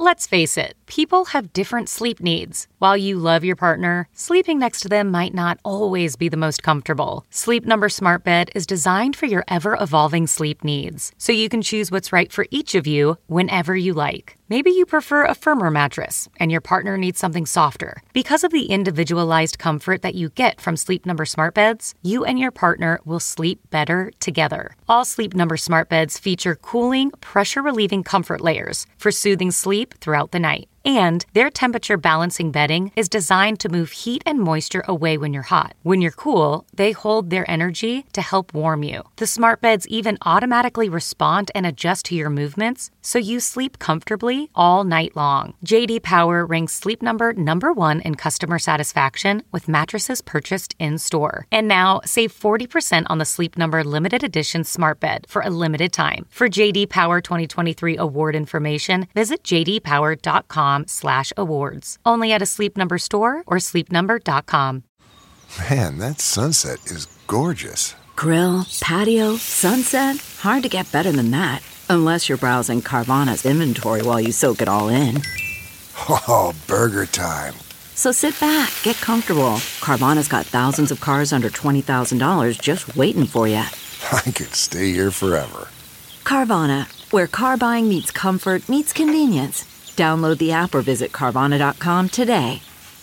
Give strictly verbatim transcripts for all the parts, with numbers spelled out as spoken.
Let's face it, people have different sleep needs. While you love your partner, sleeping next to them might not always be the most comfortable. Sleep Number Smart Bed is designed for your ever-evolving sleep needs, so you can choose what's right for each of you whenever you like. Maybe you prefer a firmer mattress and your partner needs something softer. Because of the individualized comfort that you get from Sleep Number Smart Beds, you and your partner will sleep better together. All Sleep Number Smart Beds feature cooling, pressure-relieving comfort layers for soothing sleep throughout the night. And their temperature balancing bedding is designed to move heat and moisture away when you're hot. When you're cool, they hold their energy to help warm you. The smart beds even automatically respond and adjust to your movements, so you sleep comfortably all night long. J D Power ranks Sleep Number number one in customer satisfaction with mattresses purchased in-store. And now, save forty percent on the Sleep Number limited edition smart bed for a limited time. For J D Power twenty twenty-three award information, visit j d power dot com slash awards. Only at a Sleep Number store or sleep number dot com. Man, that sunset is gorgeous. Grill, patio, sunset. Hard to get better than that. Unless you're browsing Carvana's inventory while you soak it all in. Oh, burger time. So sit back, get comfortable. Carvana's got thousands of cars under twenty thousand dollars just waiting for you. I could stay here forever. Carvana, where car buying meets comfort meets convenience. Download the app or visit Carvana dot com today.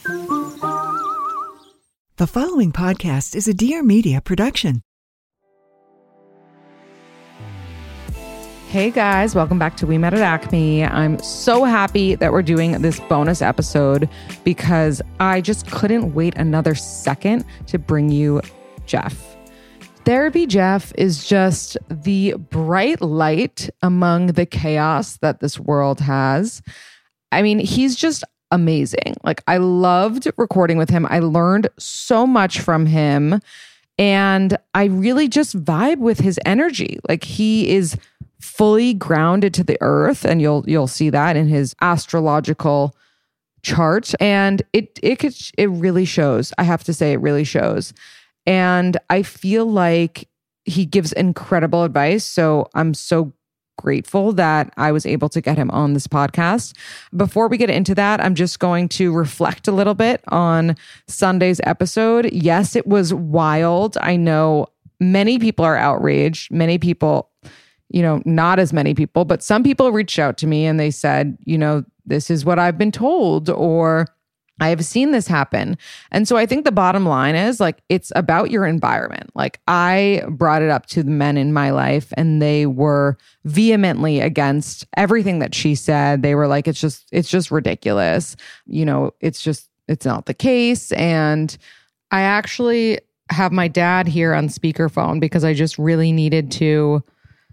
The following podcast is a Dear Media production. Hey guys, welcome back to We Met at Acme. I'm so happy that we're doing this bonus episode because I just couldn't wait another second to bring you Jeff. Therapy Jeff is just the bright light among the chaos that this world has. I mean, he's just amazing. Like, I loved recording with him. I learned so much from him, and I really just vibe with his energy. Like, he is fully grounded to the earth, and you'll you'll see that in his astrological chart, and it it could, it really shows. I have to say, it really shows. And I feel like he gives incredible advice. So I'm so grateful that I was able to get him on this podcast. Before we get into that, I'm just going to reflect a little bit on Sunday's episode. Yes, it was wild. I know many people are outraged. Many people, you know, not as many people, but some people reached out to me and they said, you know, this is what I've been told, or I have seen this happen. And so I think the bottom line is, like, it's about your environment. Like, I brought it up to the men in my life and they were vehemently against everything that she said. They were like, it's just, it's just ridiculous. You know, it's just, it's not the case. And I actually have my dad here on speakerphone because I just really needed to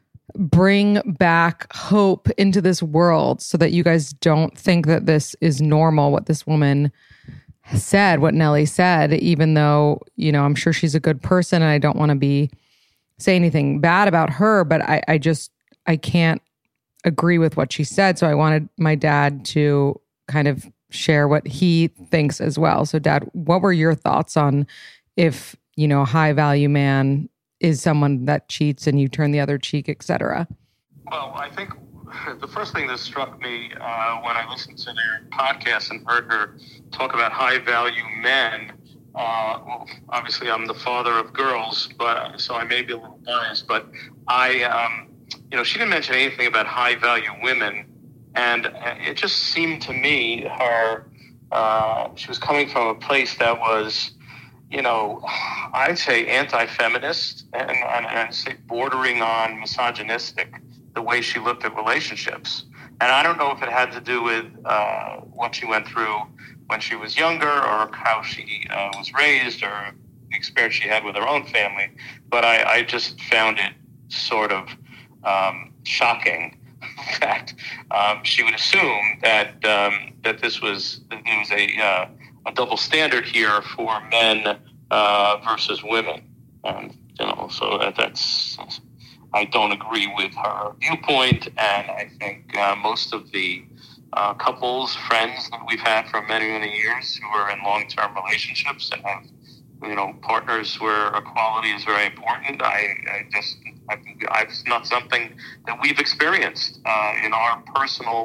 bring back hope into this world so that you guys don't think that this is normal, what this woman said, what Nellie said, even though, you know, I'm sure she's a good person and I don't want to be say anything bad about her, but I, I just, I can't agree with what she said. So I wanted my dad to kind of share what he thinks as well. So Dad, what were your thoughts on if, you know, a high value man is someone that cheats and you turn the other cheek, et cetera? Well, I think the first thing that struck me uh, when I listened to their podcast and heard her talk about high-value men, uh, well, obviously I'm the father of girls, but so I may be a little biased, but I, um, you know, she didn't mention anything about high-value women, and it just seemed to me her, uh, she was coming from a place that was, you know, I'd say anti-feminist and, and I'd say bordering on misogynistic, the way she looked at relationships. And I don't know if it had to do with uh, what she went through when she was younger or how she uh, was raised or the experience she had with her own family. But I, I just found it sort of um, shocking. In fact, um, she would assume that um, that this was, that there was a... Uh, a double standard here for men uh, versus women. And, you know, so that, that's, I don't agree with her viewpoint. And I think uh, most of the uh, couples, friends that we've had for many, many years who are in long-term relationships and have, you know, partners where equality is very important, I, I just, I think it's not something that we've experienced uh, in our personal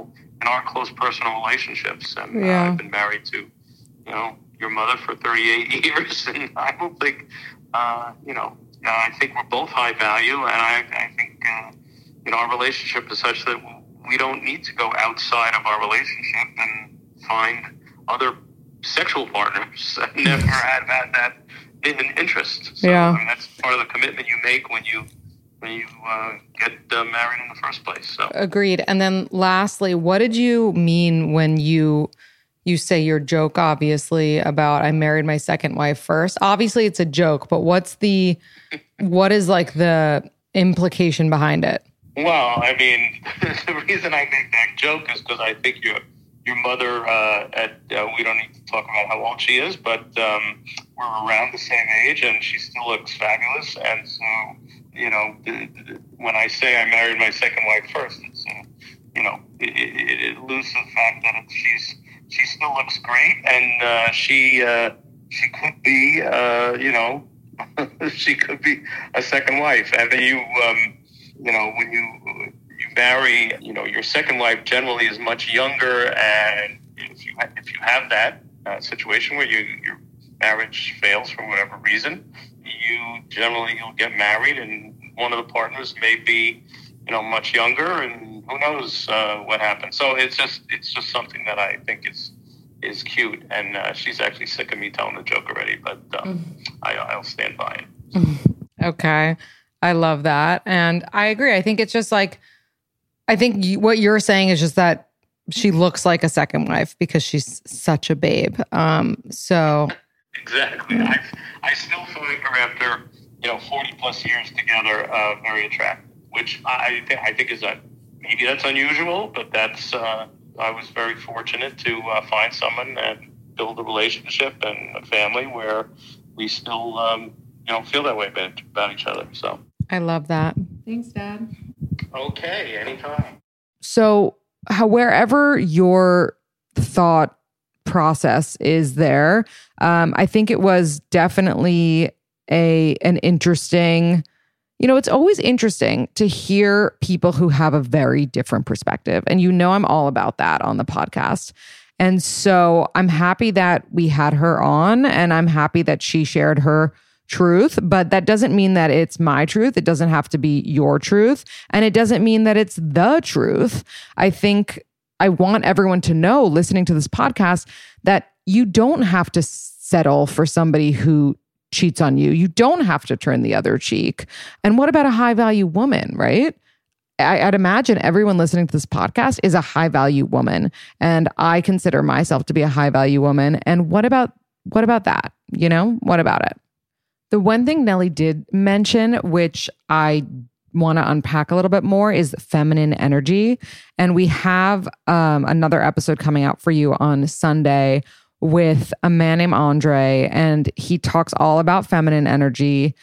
in our close personal relationships. And Yeah. uh, I've been married to, you know, your mother for thirty-eight years, and I don't think, uh, you know, uh, I think we're both high value, and I, I think, uh, you know, our relationship is such that we don't need to go outside of our relationship and find other sexual partners. I've never had that, that in interest. So, Yeah. I mean, that's part of the commitment you make when you when you uh, get uh, married in the first place. So Agreed. And then lastly, what did you mean when you you say your joke, obviously, about I married my second wife first? Obviously, it's a joke, but what's the what is like the implication behind it? Well, I mean, the reason I make that joke is because I think your your mother, uh, at uh, we don't need to talk about how old she is, but um, we're around the same age, and she still looks fabulous. And so, you know, the, the, when I say I married my second wife first, it's uh, you know, it, it, it alludes to the fact that it, she's she still looks great, and uh, she uh, she could be, uh, you know, she could be a second wife, and then you. Um, You know, when you you marry, you know, your second wife generally is much younger, and if you if you have that uh, situation where you, your marriage fails for whatever reason, you generally you'll get married, and one of the partners may be, you know, much younger, and who knows uh, what happens. So it's just it's just something that I think is is cute, and uh, she's actually sick of me telling the joke already, but um, mm-hmm. I, I'll stand by it. Okay. I love that. And I agree. I think it's just like, I think you, what you're saying is just that she looks like a second wife because she's such a babe. Um, so. Exactly. I, I still find her after, you know, forty plus years together, uh, very attractive, which I, th- I think is a, maybe that's unusual, but that's, uh, I was very fortunate to uh, find someone and build a relationship and a family where we still, um, you know, feel that way about, about each other. So. I love that. Thanks, Dad. Okay, anytime. So, how, wherever your thought process is there, um, I think it was definitely a an interesting. You know, it's always interesting to hear people who have a very different perspective, and you know, I'm all about that on the podcast. And so, I'm happy that we had her on, and I'm happy that she shared her truth, but that doesn't mean that it's my truth. It doesn't have to be your truth. And it doesn't mean that it's the truth. I think I want everyone to know, listening to this podcast, that you don't have to settle for somebody who cheats on you. You don't have to turn the other cheek. And what about a high value woman, right? I, I'd imagine everyone listening to this podcast is a high value woman. And I consider myself to be a high value woman. And what about, what about that? You know, what about it? The one thing Nellie did mention, which I want to unpack a little bit more, is feminine energy. And we have um, another episode coming out for you on Sunday with a man named Andre. And he talks all about feminine energy.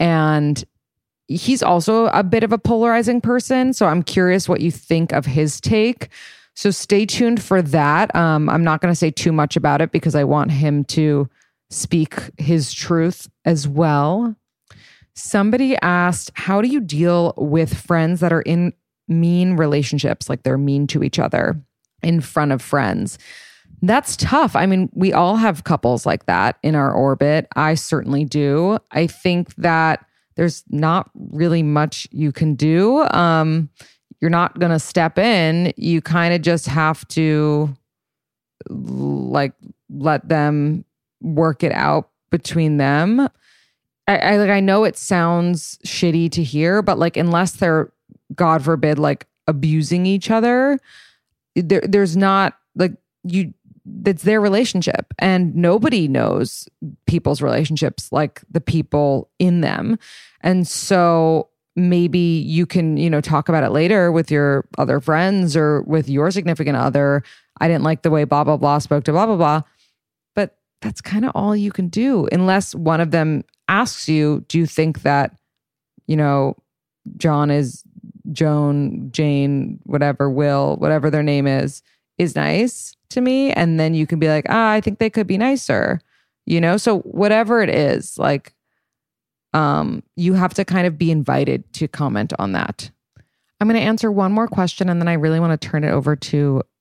And he's also a bit of a polarizing person. So I'm curious what you think of his take. So stay tuned for that. Um, I'm not going to say too much about it because I want him to speak his truth as well. Somebody asked, how do you deal with friends that are in mean relationships, like they're mean to each other in front of friends? That's tough. I mean, we all have couples like that in our orbit. I certainly do. I think that there's not really much you can do. Um, you're not going to step in. You kind of just have to like let them work it out between them. I, I like I know it sounds shitty to hear, but like unless they're, God forbid, like abusing each other, there there's not like you it's their relationship, and nobody knows people's relationships like the people in them. And so maybe you can, you know, talk about it later with your other friends or with your significant other. I didn't like the way blah blah blah spoke to blah blah blah. That's kind of all you can do, unless one of them asks you, do you think that, you know, John is Joan, Jane, whatever, Will, whatever their name is, is nice to me? And then you can be like, ah, I think they could be nicer, you know? So whatever it is, like, um, you have to kind of be invited to comment on that. I'm going to answer one more question, and then I really want to turn it over to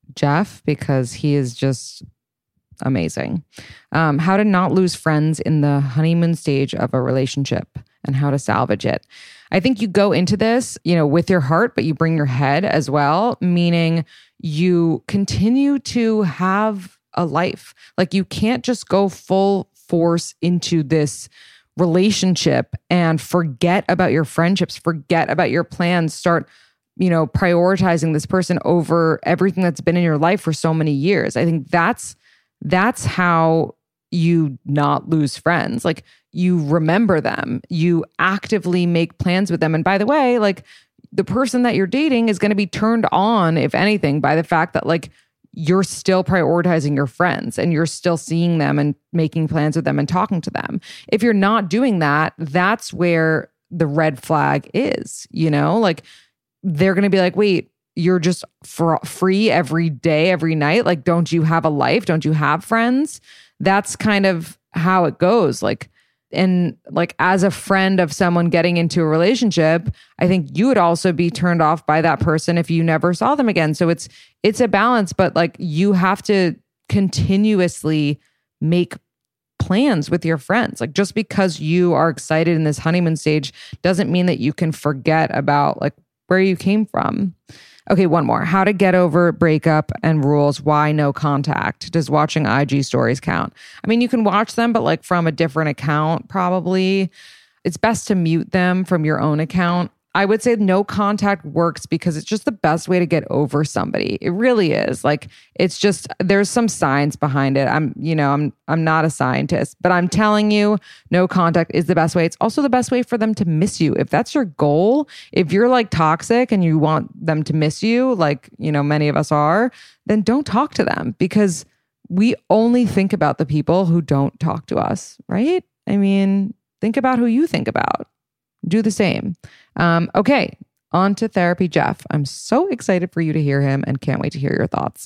Jeff because he is just amazing. Um, how to not lose friends in the honeymoon stage of a relationship and how to salvage it. I think you go into this, you know, with your heart, but you bring your head as well, meaning you continue to have a life. Like you can't just go full force into this relationship and forget about your friendships, forget about your plans, start, you know, prioritizing this person over everything that's been in your life for so many years. I think that's that's how you not lose friends. Like you remember them, you actively make plans with them. And by the way, like the person that you're dating is going to be turned on, if anything, by the fact that like you're still prioritizing your friends and you're still seeing them and making plans with them and talking to them. If you're not doing that, that's where the red flag is, you know, like they're going to be like, wait, you're just fr- free every day, every night. Like, don't you have a life? Don't you have friends? That's kind of how it goes. Like, and like as a friend of someone getting into a relationship, I think you would also be turned off by that person if you never saw them again. So it's it's a balance, but like you have to continuously make plans with your friends. Like just because you are excited in this honeymoon stage doesn't mean that you can forget about like where you came from. Okay, one more. How to get over breakup and rules. Why no contact? Does watching I G stories count? I mean, you can watch them, but like from a different account, probably. It's best to mute them from your own account. I would say no contact works because it's just the best way to get over somebody. It really is. Like it's just there's some science behind it. I'm, you know, I'm I'm not a scientist, but I'm telling you, no contact is the best way. It's also the best way for them to miss you. If that's your goal, if you're like toxic and you want them to miss you, like, you know, many of us are, then don't talk to them because we only think about the people who don't talk to us, right? I mean, think about who you think about. Do the same. Um, okay, on to Therapy Jeff. I'm so excited for you to hear him and can't wait to hear your thoughts.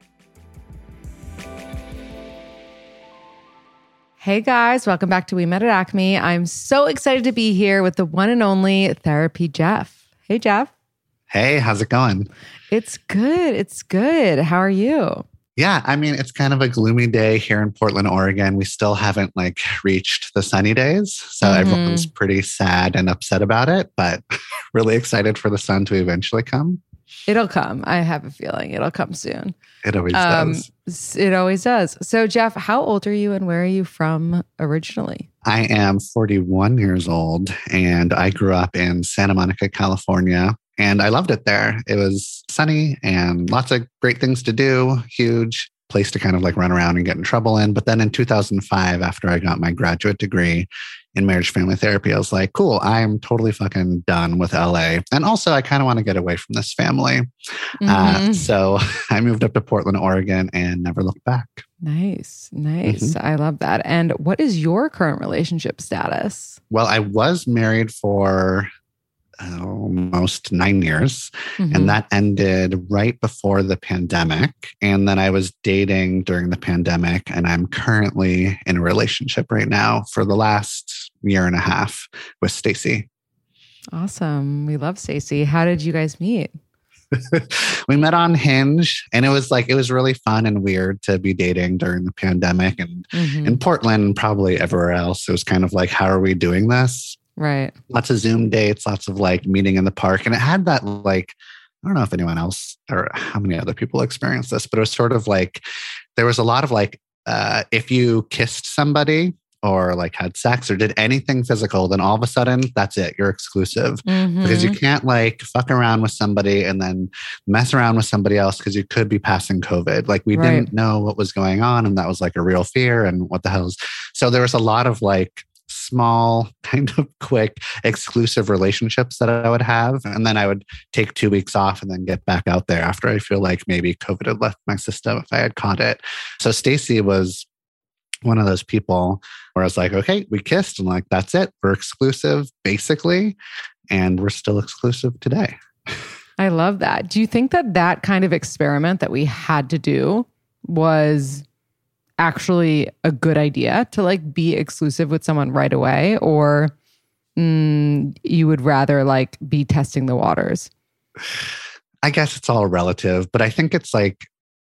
Hey guys, welcome back to We Met at Acme. I'm so excited to be here with the one and only Therapy Jeff. Hey Jeff. Hey, how's it going? It's good. It's good. How are you? Yeah, I mean, it's kind of a gloomy day here in Portland, Oregon. We still haven't like reached the sunny days. So mm-hmm. everyone's pretty sad and upset about it, but really excited for the sun to eventually come. It'll come. I have a feeling it'll come soon. It always um, does. It always does. So Jeff, how old are you and where are you from originally? I am forty-one years old and I grew up in Santa Monica, California. And I loved it there. It was sunny and lots of great things to do. Huge place to kind of like run around and get in trouble in. But then in two thousand five, after I got my graduate degree in marriage family therapy, I was like, cool, I am totally fucking done with L A. And also I kind of want to get away from this family. Mm-hmm. Uh, so I moved up to Portland, Oregon and never looked back. Nice. Nice. Mm-hmm. I love that. And what is your current relationship status? Well, I was married for almost nine years. Mm-hmm. And that ended right before the pandemic. And then I was dating during the pandemic. And I'm currently in a relationship right now for the last year and a half with Stacy. Awesome. We love Stacy. How did you guys meet? We met on Hinge and it was like, it was really fun and weird to be dating during the pandemic. And mm-hmm. in Portland, probably everywhere else, it was kind of like, how are we doing this? Right. Lots of Zoom dates, lots of like meeting in the park. And it had that like, I don't know if anyone else or how many other people experienced this, but it was sort of like, there was a lot of like, uh, if you kissed somebody or like had sex or did anything physical, then all of a sudden that's it. You're exclusive mm-hmm. because you can't like fuck around with somebody and then mess around with somebody else because you could be passing COVID. Like we right. didn't know what was going on. And that was like a real fear and what the hell is. So there was a lot of like, small, kind of quick, exclusive relationships that I would have. And then I would take two weeks off and then get back out there after I feel like maybe COVID had left my system if I had caught it. So Stacy was one of those people where I was like, okay, we kissed and like, that's it. We're exclusive basically. And we're still exclusive today. I love that. Do you think that that kind of experiment that we had to do was actually a good idea to like be exclusive with someone right away, or mm, you would rather like be testing the waters? I guess it's all relative, but I think it's like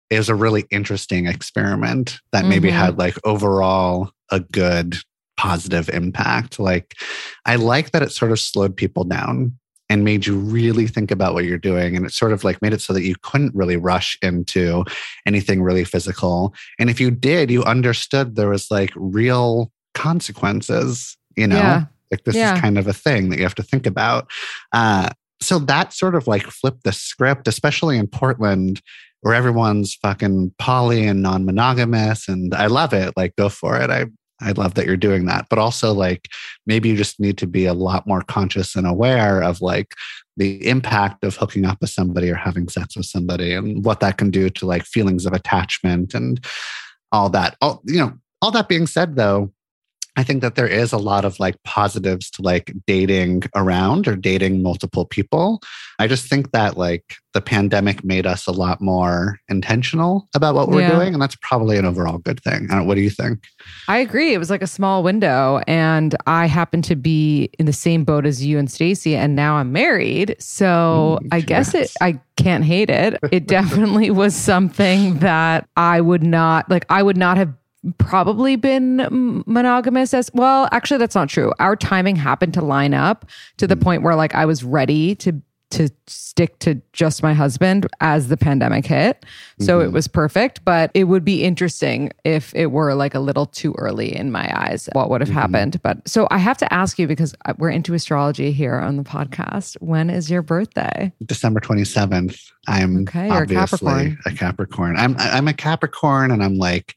it was a really interesting experiment that maybe Mm-hmm. had like overall a good positive impact. Like, I like that it sort of slowed people down and made you really think about what you're doing. And it sort of like made it so that you couldn't really rush into anything really physical. And if you did, you understood there was like real consequences, you know, Yeah. like this Yeah. is kind of a thing that you have to think about. Uh, so that sort of like flipped the script, especially in Portland, where everyone's fucking poly and non-monogamous. And I love it. Like, go for it. I I love that you're doing that. But also, like, maybe you just need to be a lot more conscious and aware of like the impact of hooking up with somebody or having sex with somebody and what that can do to like feelings of attachment and all that. All, you know, all that being said, though, I think that there is a lot of like positives to like dating around or dating multiple people. I just think that like the pandemic made us a lot more intentional about what we're Yeah. doing. And that's probably an overall good thing. I don't, what do you think? I agree. It was like a small window, and I happen to be in the same boat as you and Stacey, and now I'm married. So Mm, I guess it, congrats. I can't hate it. It definitely was something that I would not, like, I would not have probably been m- monogamous as well. Actually, that's not true. Our timing happened to line up to the point where like I was ready to to stick to just my husband as the pandemic hit. So it was perfect, but it would be interesting if it were like a little too early in my eyes, what would have happened. But so I have to ask you, because we're into astrology here on the podcast. When is your birthday? December twenty-seventh. I'm Okay, you're a obviously Capricorn. a Capricorn. I'm I'm a Capricorn, and I'm like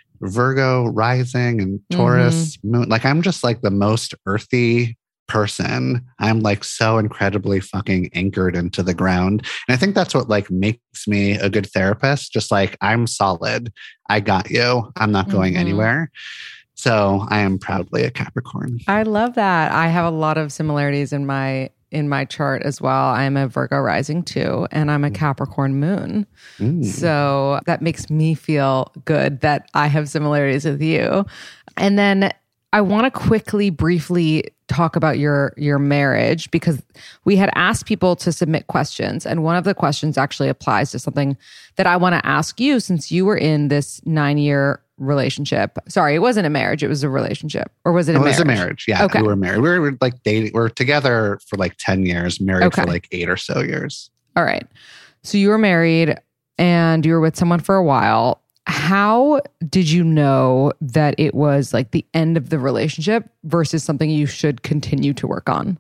Virgo rising and Taurus Mm-hmm. moon. Like, I'm just like the most earthy person. I'm like so incredibly fucking anchored into the ground. And I think that's what like makes me a good therapist. Just like, I'm solid. I got you. I'm not going Mhm. anywhere. So I am proudly a Capricorn. I love that. I have a lot of similarities in my in my chart as well. I'm a Virgo rising too, and I'm a Capricorn moon. Mm. So that makes me feel good that I have similarities with you. And then I want to quickly, briefly talk about your your marriage, because we had asked people to submit questions. And one of the questions actually applies to something that I want to ask you, since you were in this nine-year relationship. Sorry, it wasn't a marriage. It was a relationship. Or was it a It marriage? was a marriage. Yeah. Okay. We were married. We were like dating. We were together for like ten years, married Okay. for like eight or so years. All right. So you were married and you were with someone for a while. How did you know that it was like the end of the relationship versus something you should continue to work on?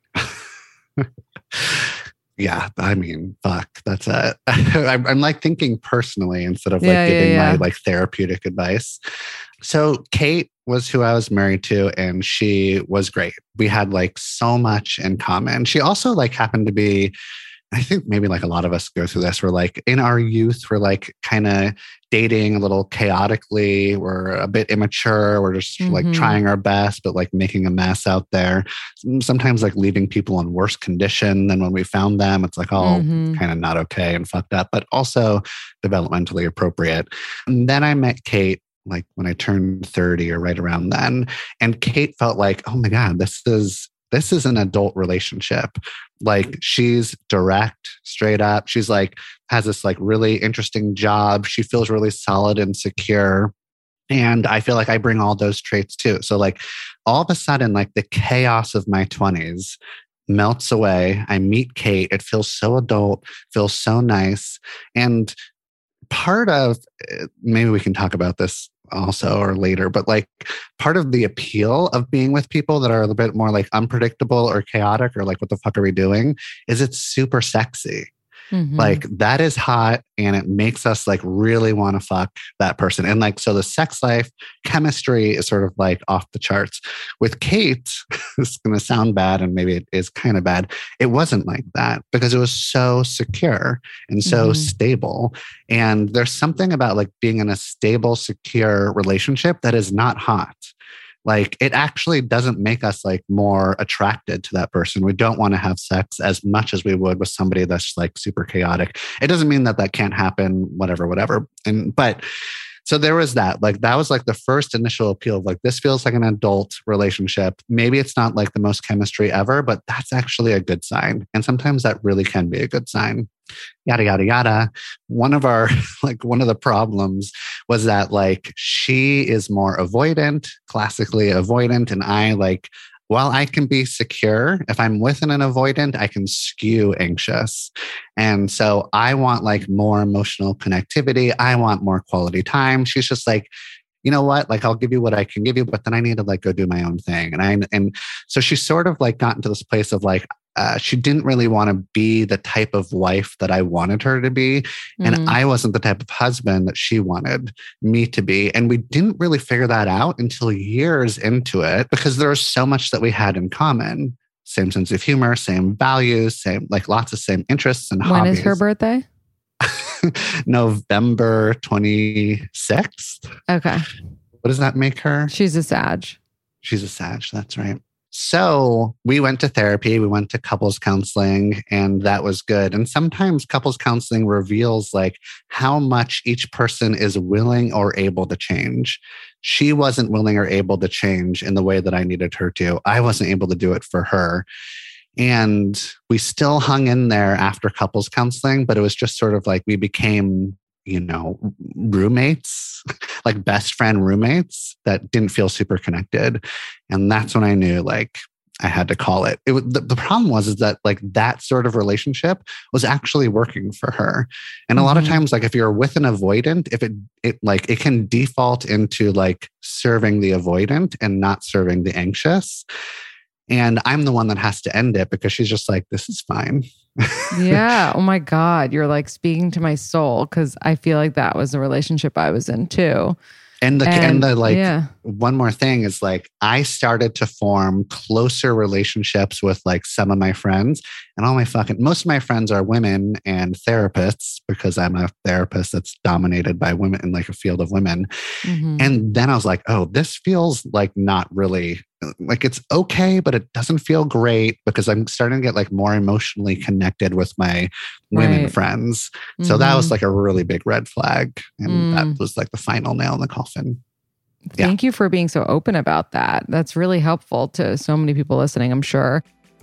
Yeah, I mean, fuck, that's it. I'm, I'm like thinking personally instead of like Yeah, yeah, giving yeah. my like therapeutic advice. So Kate was who I was married to, and she was great. We had like so much in common. She also like happened to be, I think maybe like a lot of us go through this. We're like in our youth, we're like kind of dating a little chaotically. We're a bit immature. We're just like Mhm. trying our best, but like making a mess out there. Sometimes like leaving people in worse condition than when we found them. It's like all Mhm. kind of not okay and fucked up, but also developmentally appropriate. And then I met Kate like when I turned thirty or right around then. And Kate felt like, oh my God, this is this is an adult relationship. Like, she's direct, straight up. She's like, has this like really interesting job. She feels really solid and secure. And I feel like I bring all those traits too. So like all of a sudden, like the chaos of my twenties melts away. I meet Kate. It feels so adult, feels so nice. And part of, maybe we can talk about this also or later, but like part of the appeal of being with people that are a little bit more like unpredictable or chaotic or like, what the fuck are we doing, is it's super sexy. Mhm. Like, that is hot, and it makes us like really want to fuck that person. And like, so the sex life chemistry is sort of like off the charts. With Kate, it's going to sound bad, and maybe it is kind of bad. It wasn't like that because it was so secure and so Mhm. stable. And there's something about like being in a stable, secure relationship that is not hot. Like, it actually doesn't make us like more attracted to that person. We don't want to have sex as much as we would with somebody that's like super chaotic. It doesn't mean that that can't happen, whatever, whatever. And, but So there was that. Like, that was like the first initial appeal of like, this feels like an adult relationship. Maybe it's not like the most chemistry ever, but that's actually a good sign. And sometimes that really can be a good sign. Yada, yada, yada. One of our, like, one of the problems was that like, she is more avoidant, classically avoidant. And I like, while I can be secure, if I'm with an avoidant, I can skew anxious. And so I want like more emotional connectivity. I want more quality time. She's just like, you know what? Like, I'll give you what I can give you, but then I need to like go do my own thing. And I, and so she sort of like gotten to this place of like, Uh, she didn't really want to be the type of wife that I wanted her to be. And mm. I wasn't the type of husband that she wanted me to be. And we didn't really figure that out until years into it, because there was so much that we had in common. Same sense of humor, same values, same, like lots of same interests and when hobbies. When is her birthday? November twenty-sixth. Okay. What does that make her? She's a Sag. She's a Sag. That's right. So we went to therapy, we went to couples counseling, and that was good. And sometimes couples counseling reveals like how much each person is willing or able to change. She wasn't willing or able to change in the way that I needed her to. I wasn't able to do it for her. And we still hung in there after couples counseling, but it was just sort of like we became, you know, roommates, like best friend roommates that didn't feel super connected. And that's when I knew like I had to call it. It was, the, the problem was is that like that sort of relationship was actually working for her. And a mm-hmm. lot of times, like if you're with an avoidant, if it, it like, it can default into like serving the avoidant and not serving the anxious. And I'm the one that has to end it because she's just like, this is fine. Yeah. Oh my God. You're like speaking to my soul, because I feel like that was the relationship I was in too. And the, and, and the like, yeah. one more thing is like, I started to form closer relationships with like some of my friends, and all my fucking, most of my friends are women and therapists, because I'm a therapist that's dominated by women in like a field of women. Mm-hmm. And then I was like, oh, this feels like not really like it's okay, but it doesn't feel great, because I'm starting to get like more emotionally connected with my women right. friends. So mm-hmm. that was like a really big red flag. And mm. that was like the final nail in the coffin. Thank yeah. you for being so open about that. That's really helpful to so many people listening, I'm sure.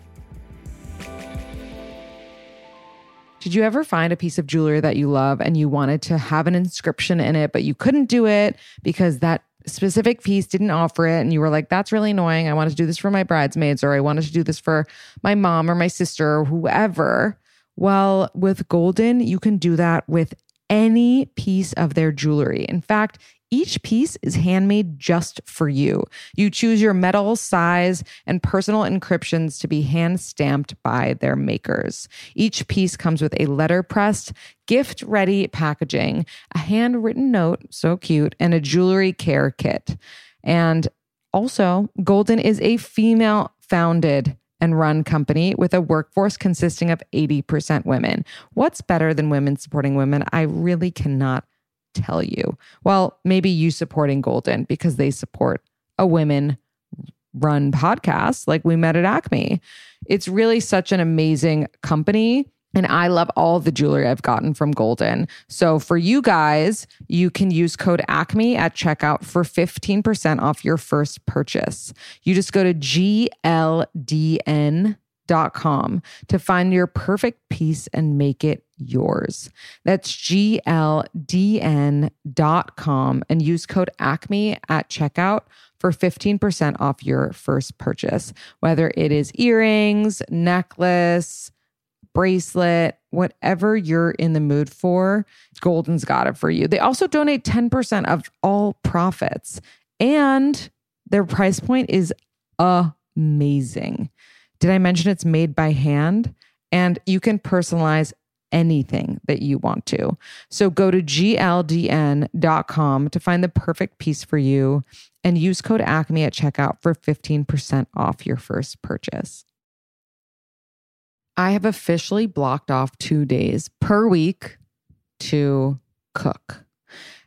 Did you ever find a piece of jewelry that you love and you wanted to have an inscription in it, but you couldn't do it because that specific piece didn't offer it, and you were like, that's really annoying. I wanted to do this for my bridesmaids, or I wanted to do this for my mom or my sister or whoever? Well, with Golden, you can do that with any piece of their jewelry. In fact, each piece is handmade just for you. You choose your metal, size, and personal encryptions to be hand-stamped by their makers. Each piece comes with a letterpressed, gift-ready packaging, a handwritten note, so cute, and a jewelry care kit. And also, Golden is a female-founded and run company with a workforce consisting of eighty percent women. What's better than women supporting women? I really cannot tell you. Well, maybe you supporting Golden because they support a women-run podcast like We Met at Acme. It's really such an amazing company, and I love all the jewelry I've gotten from Golden. So for you guys, you can use code ACME at checkout for fifteen percent off your first purchase. You just go to G L D N dot com to find your perfect piece and make it yours. That's G L D N dot com and use code ACME at checkout for fifteen percent off your first purchase. Whether it is earrings, necklace, bracelet, whatever you're in the mood for, Golden's got it for you. They also donate ten percent of all profits, and their price point is amazing. Did I mention it's made by hand? And you can personalize anything that you want to. So go to G L D N dot com to find the perfect piece for you and use code ACME at checkout for fifteen percent off your first purchase. I have officially blocked off two days per week to cook. And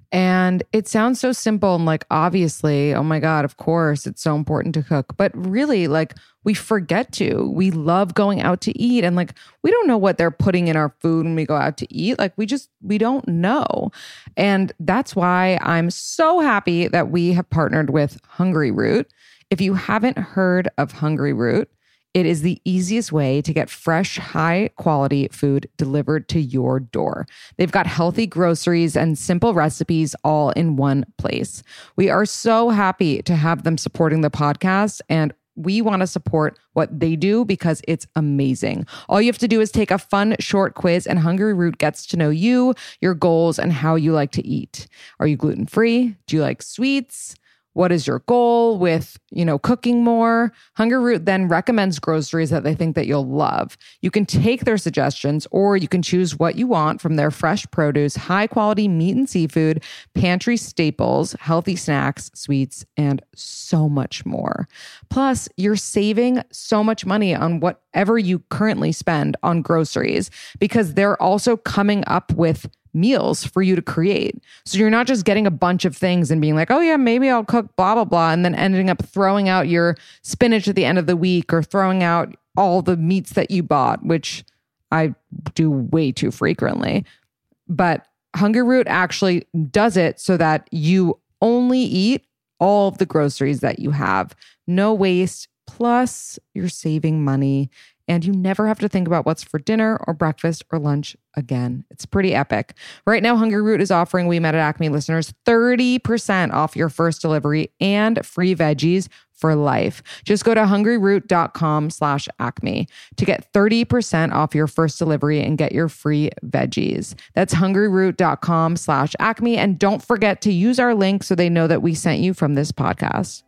And it sounds so simple and like, obviously, oh my God, of course, it's so important to cook. But really, like, we forget to. We love going out to eat. And like, we don't know what they're putting in our food when we go out to eat. Like, we just, we don't know. And that's why I'm so happy that we have partnered with Hungryroot. If you haven't heard of Hungryroot, it is the easiest way to get fresh, high-quality food delivered to your door. They've got healthy groceries and simple recipes all in one place. We are so happy to have them supporting the podcast, and we want to support what they do because it's amazing. All you have to do is take a fun short quiz, and Hungryroot gets to know you, your goals, and how you like to eat. Are you gluten-free? Do you like sweets? What is your goal with, you know, cooking more? Hungryroot then recommends groceries that they think that you'll love. You can take their suggestions, or you can choose what you want from their fresh produce, high quality meat and seafood, pantry staples, healthy snacks, sweets, and so much more. Plus, you're saving so much money on whatever you currently spend on groceries because they're also coming up with meals for you to create. So you're not just getting a bunch of things and being like, oh yeah, maybe I'll cook blah, blah, blah, and then ending up throwing out your spinach at the end of the week or throwing out all the meats that you bought, which I do way too frequently. But Hungryroot actually does it so that you only eat all of the groceries that you have. No waste, plus you're saving money. And you never have to think about what's for dinner or breakfast or lunch again. It's pretty epic. Right now, Hungryroot is offering We Met at Acme listeners thirty percent off your first delivery and free veggies for life. Just go to hungryroot.com slash acme to get thirty percent off your first delivery and get your free veggies. That's hungryroot.com slash acme. And don't forget to use our link so they know that we sent you from this podcast.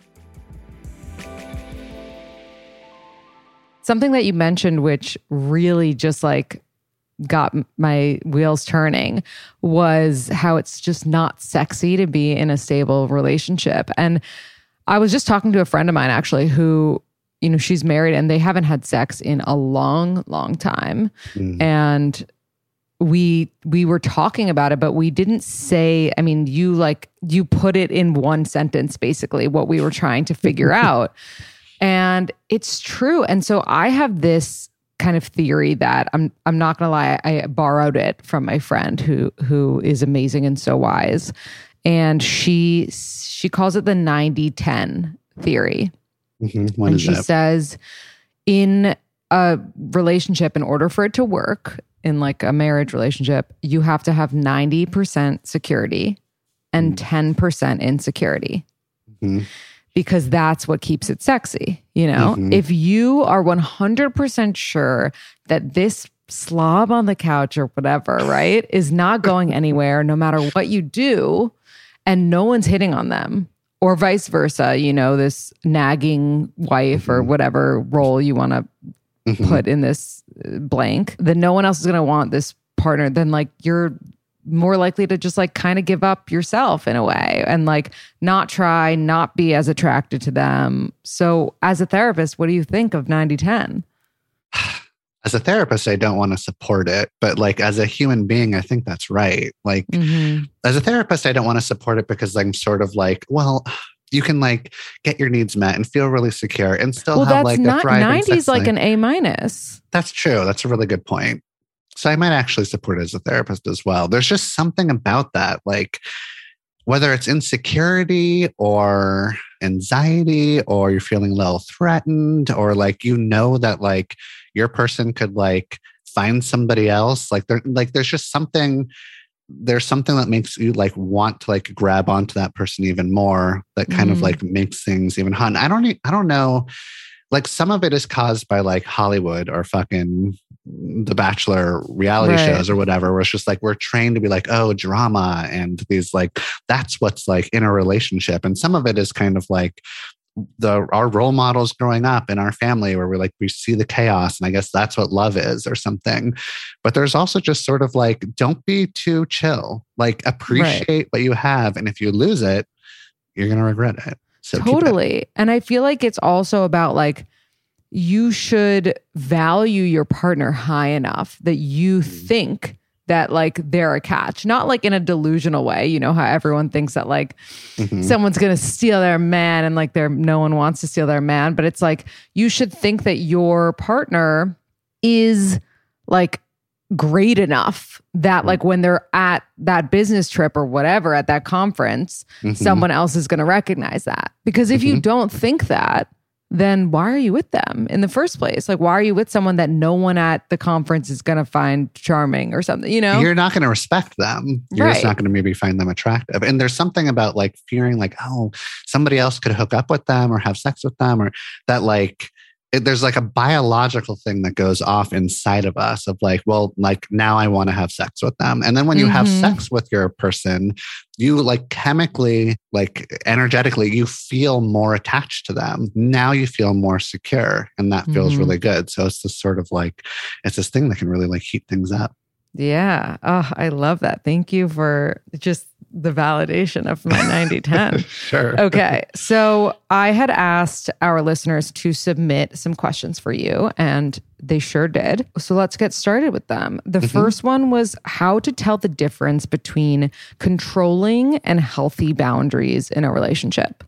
Something that you mentioned, which really just like got my wheels turning, was how it's just not sexy to be in a stable relationship. And I was just talking to a friend of mine actually who, you know, she's married and they haven't had sex in a long, long time. Mm. And we we were talking about it, but we didn't say, I mean, you like, you put it in one sentence, basically, what we were trying to figure out. And it's true. And so I have this kind of theory that I'm I'm not gonna lie, I borrowed it from my friend who who is amazing and so wise. And she she calls it the ninety ten theory. Mm-hmm. What and is she that? says in a relationship, in order for it to work, in like a marriage relationship, you have to have ninety percent security and mm-hmm. ten percent insecurity. Mm-hmm. Because that's what keeps it sexy, you know? Mm-hmm. If you are one hundred percent sure that this slob on the couch or whatever, right, is not going anywhere no matter what you do, and no one's hitting on them, or vice versa, you know, this nagging wife mm-hmm. or whatever role you want to mm-hmm. put in this blank, then no one else is going to want this partner, then like you're more likely to just like kind of give up yourself in a way and like not try, not be as attracted to them. So as a therapist, what do you think of ninety ten? As a therapist, I don't want to support it, but like as a human being, I think that's right. Like mm-hmm. as a therapist, I don't want to support it because I'm sort of like, well, you can like get your needs met and feel really secure and still well, have like not, a thriving ninety is like life. An A minus. That's true. That's a really good point. So I might actually support it as a therapist as well. There's just something about that, like whether it's insecurity or anxiety, or you're feeling a little threatened, or like, you know, that like your person could like find somebody else. Like there, like there's just something, there's something that makes you like want to like grab onto that person even more. That kind mm. of like makes things even hot. And I don't, I don't know. Like some of it is caused by like Hollywood or fucking The Bachelor reality right. shows or whatever, where it's just like we're trained to be like, oh, drama and these like, that's what's like in a relationship. And some of it is kind of like the our role models growing up in our family where we're like, we see the chaos and I guess that's what love is or something. But there's also just sort of like, don't be too chill, like appreciate right. what you have. And if you lose it, you're going to regret it. So totally. And I feel like it's also about like, you should value your partner high enough that you think that like they're a catch, not like in a delusional way. You know how everyone thinks that like mm-hmm. someone's going to steal their man and like they're, no one wants to steal their man. But it's like, you should think that your partner is like great enough that like when they're at that business trip or whatever, at that conference, mm-hmm. someone else is going to recognize that. Because if mm-hmm. you don't think that, then why are you with them in the first place? Like, why are you with someone that no one at the conference is going to find charming or something, you know? You're not going to respect them. You're right. just not going to maybe find them attractive. And there's something about like fearing like, oh, somebody else could hook up with them or have sex with them, or that like, it, there's like a biological thing that goes off inside of us of like, well, like now I want to have sex with them. And then when you mm-hmm. have sex with your person, you like chemically, like energetically, you feel more attached to them. Now you feel more secure, and that feels mm-hmm. really good. So it's this sort of like, it's this thing that can really like heat things up. Yeah. Oh, I love that. Thank you for just the validation of my ninety ten. Sure. Okay. So I had asked our listeners to submit some questions for you, and they sure did. So let's get started with them. The mm-hmm. first one was how to tell the difference between controlling and healthy boundaries in a relationship.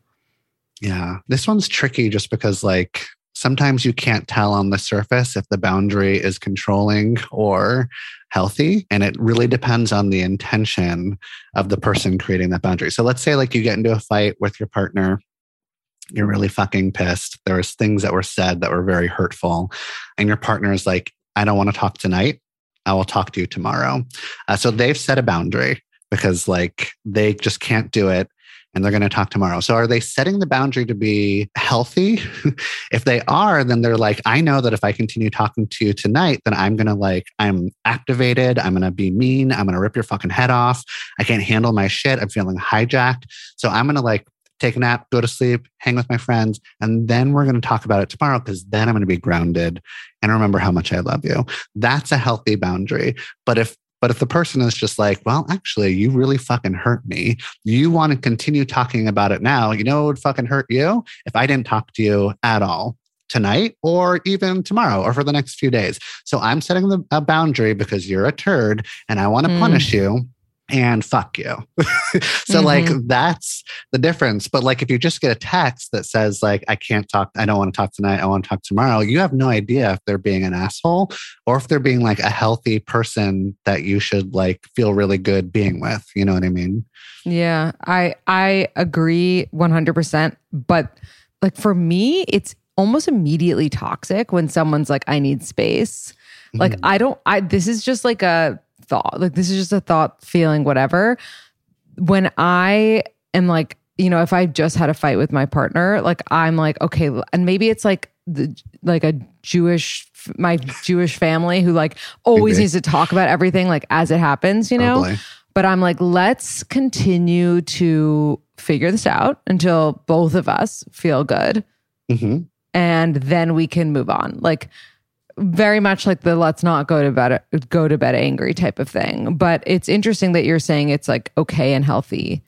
Yeah. This one's tricky just because like sometimes you can't tell on the surface if the boundary is controlling or healthy. And it really depends on the intention of the person creating that boundary. So let's say like you get into a fight with your partner. You're really fucking pissed. There was things that were said that were very hurtful. And your partner is like, I don't want to talk tonight. I will talk to you tomorrow. Uh, so they've set a boundary because like they just can't do it. And they're going to talk tomorrow. So are they setting the boundary to be healthy? If they are, then they're like, I know that if I continue talking to you tonight, then I'm going to like, I'm activated. I'm going to be mean. I'm going to rip your fucking head off. I can't handle my shit. I'm feeling hijacked. So I'm going to like take a nap, go to sleep, hang with my friends. And then we're going to talk about it tomorrow because then I'm going to be grounded and remember how much I love you. That's a healthy boundary. But if But if the person is just like, well, actually, you really fucking hurt me. You want to continue talking about it now. You know what would fucking hurt you? If I didn't talk to you at all tonight or even tomorrow or for the next few days. So I'm setting the, a boundary because you're a turd and I want to mm. punish you. And fuck you. So mm-hmm. like, that's the difference. But like, if you just get a text that says like, I can't talk, I don't want to talk tonight, I want to talk tomorrow. You have no idea if they're being an asshole or if they're being like a healthy person that you should like feel really good being with. You know what I mean? Yeah, I, I agree one hundred percent. But like for me, it's almost immediately toxic when someone's like, I need space. Mm-hmm. Like, I don't, I, this is just like a, thought like this is just a thought, feeling, whatever. When I am like, you know, if I just had a fight with my partner, like I'm like, okay, and maybe it's like the like a Jewish my Jewish family who like always maybe. needs to talk about everything like as it happens, you know. Probably. But I'm like, let's continue to figure this out until both of us feel good, mm-hmm. and then we can move on. Like, very much like the let's not go to bed go to bed angry type of thing. But it's interesting that you're saying it's like okay and healthy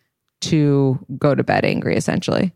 to go to bed angry, essentially.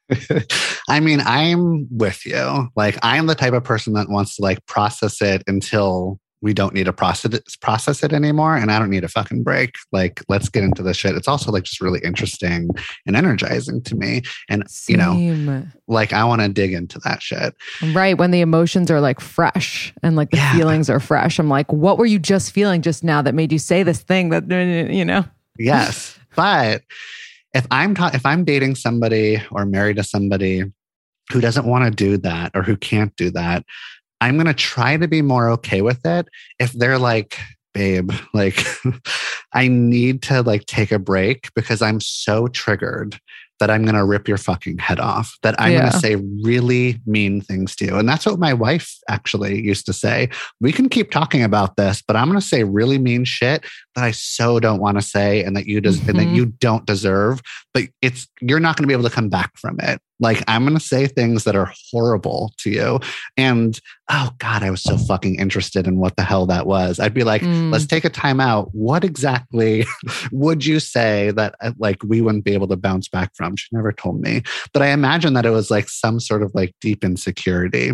I mean, I'm with you. Like, I'm the type of person that wants to like process it until we don't need to process it, process it anymore. And I don't need a fucking break. Like, let's get into this shit. It's also like just really interesting and energizing to me. And, Same. you know, like I want to dig into that shit. Right. When the emotions are like fresh and like the yeah. feelings are fresh. I'm like, what were you just feeling just now that made you say this thing that, you know? Yes. But if I'm ta- if I'm dating somebody or married to somebody who doesn't want to do that or who can't do that, I'm going to try to be more okay with it. If they're like, babe, like I need to like take a break because I'm so triggered that I'm going to rip your fucking head off, that I'm yeah. going to say really mean things to you. And that's what my wife actually used to say. We can keep talking about this, but I'm going to say really mean shit that I so don't want to say and that you des- mm-hmm. and that you don't deserve, but it's, you're not going to be able to come back from it. Like, I'm going to say things that are horrible to you. And, oh God, I was so fucking interested in what the hell that was. I'd be like, mm. let's take a time out. What exactly would you say that like we wouldn't be able to bounce back from? She never told me. But I imagine that it was like some sort of like deep insecurity.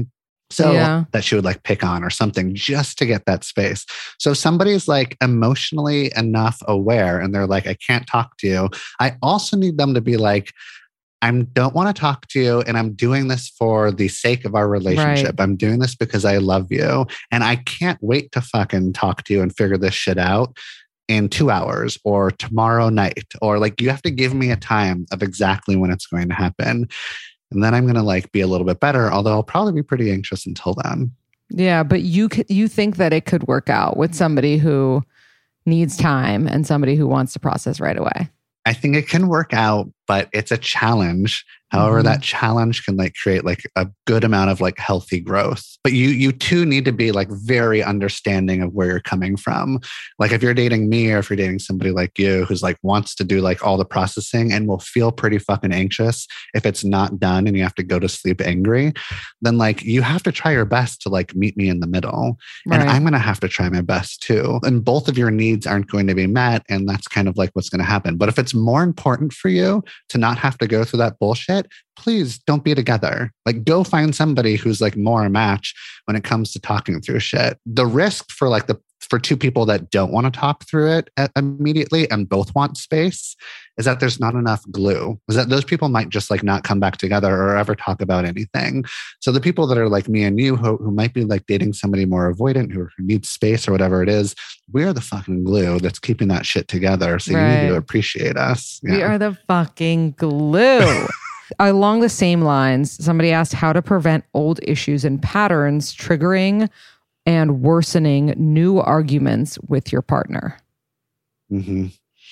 So Yeah. that she would like pick on or something just to get that space. So if somebody's like emotionally enough aware and they're like, I can't talk to you, I also need them to be like, I don't want to talk to you and I'm doing this for the sake of our relationship. Right. I'm doing this because I love you and I can't wait to fucking talk to you and figure this shit out in two hours or tomorrow night. Or like, you have to give me a time of exactly when it's going to happen. And then I'm going to like be a little bit better, although I'll probably be pretty anxious until then. Yeah, but you c- you think that it could work out with somebody who needs time and somebody who wants to process right away. I think it can work out, but it's a challenge. However, Mm-hmm. that challenge can like create like a good amount of like healthy growth. But you you too need to be like very understanding of where you're coming from. Like if you're dating me or if you're dating somebody like you who's like wants to do like all the processing and will feel pretty fucking anxious if it's not done and you have to go to sleep angry, then like you have to try your best to like meet me in the middle. Right. And I'm going to have to try my best too. And both of your needs aren't going to be met. And that's kind of like what's going to happen. But if it's more important for you to not have to go through that bullshit, please don't be together. Like go find somebody who's like more a match when it comes to talking through shit. The risk for like the for two people that don't want to talk through it immediately and both want space is that there's not enough glue. Is that those people might just like not come back together or ever talk about anything. So the people that are like me and you who, who might be like dating somebody more avoidant who, who needs space or whatever it is, we're the fucking glue that's keeping that shit together. So Right. you need to appreciate us. We Yeah. are the fucking glue. Along the same lines, somebody asked how to prevent old issues and patterns triggering and worsening new arguments with your partner. Mm-hmm.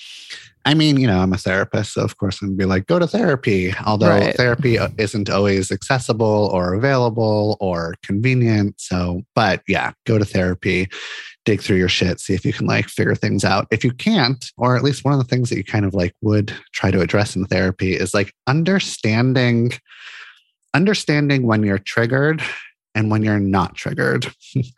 I mean, you know, I'm a therapist, so of course I'm gonna be like, go to therapy. Although Right. therapy isn't always accessible or available or convenient. So, but yeah, go to therapy, dig through your shit, see if you can like figure things out. If you can't, or at least one of the things that you kind of like would try to address in therapy is like understanding, understanding when you're triggered and when you're not triggered.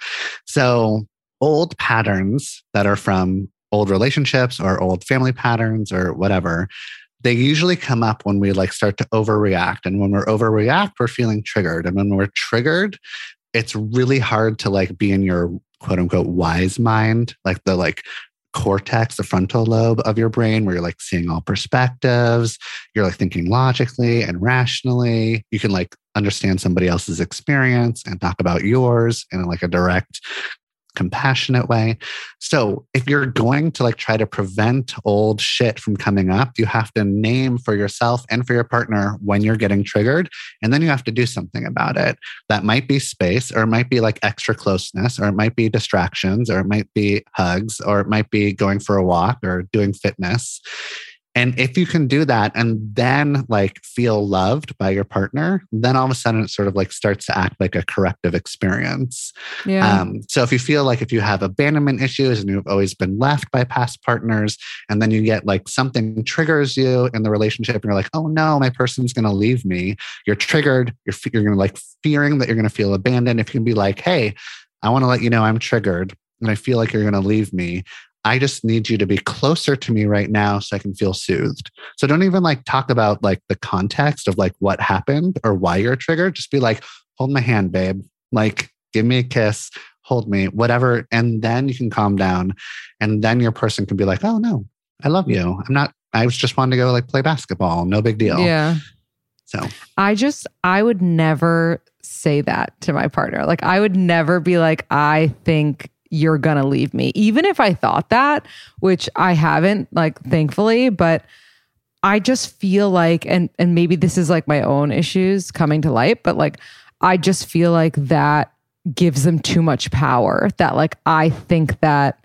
So old patterns that are from old relationships or old family patterns or whatever, they usually come up when we like start to overreact. And when we're overreact, we're feeling triggered. And when we're triggered, it's really hard to like be in your quote unquote wise mind, like the like cortex, the frontal lobe of your brain, where you're like seeing all perspectives. You're like thinking logically and rationally. You can like understand somebody else's experience and talk about yours in like a direct, compassionate way. So if you're going to like try to prevent old shit from coming up, you have to name for yourself and for your partner when you're getting triggered. And then you have to do something about it. That might be space, or it might be like extra closeness, or it might be distractions, or it might be hugs, or it might be going for a walk or doing fitness. And if you can do that and then like feel loved by your partner, then all of a sudden it sort of like starts to act like a corrective experience. Yeah. Um, so if you feel like if you have abandonment issues and you've always been left by past partners, and then you get like something triggers you in the relationship and you're like, oh no, my person's going to leave me. You're triggered. You're, you're going to like fearing that you're going to feel abandoned. If you can be like, hey, I want to let you know I'm triggered and I feel like you're going to leave me. I just need you to be closer to me right now so I can feel soothed. So don't even like talk about like the context of like what happened or why you're triggered. Just be like, hold my hand, babe. Like, give me a kiss, hold me, whatever. And then you can calm down. And then your person can be like, oh no, I love you. I'm not, I was just wanting to go like play basketball. No big deal. Yeah. So I just, I would never say that to my partner. Like, I would never be like, I think you're gonna leave me. Even if I thought that, which I haven't, like, thankfully, but I just feel like, and and maybe this is like my own issues coming to light, but like, I just feel like that gives them too much power, that like, I think that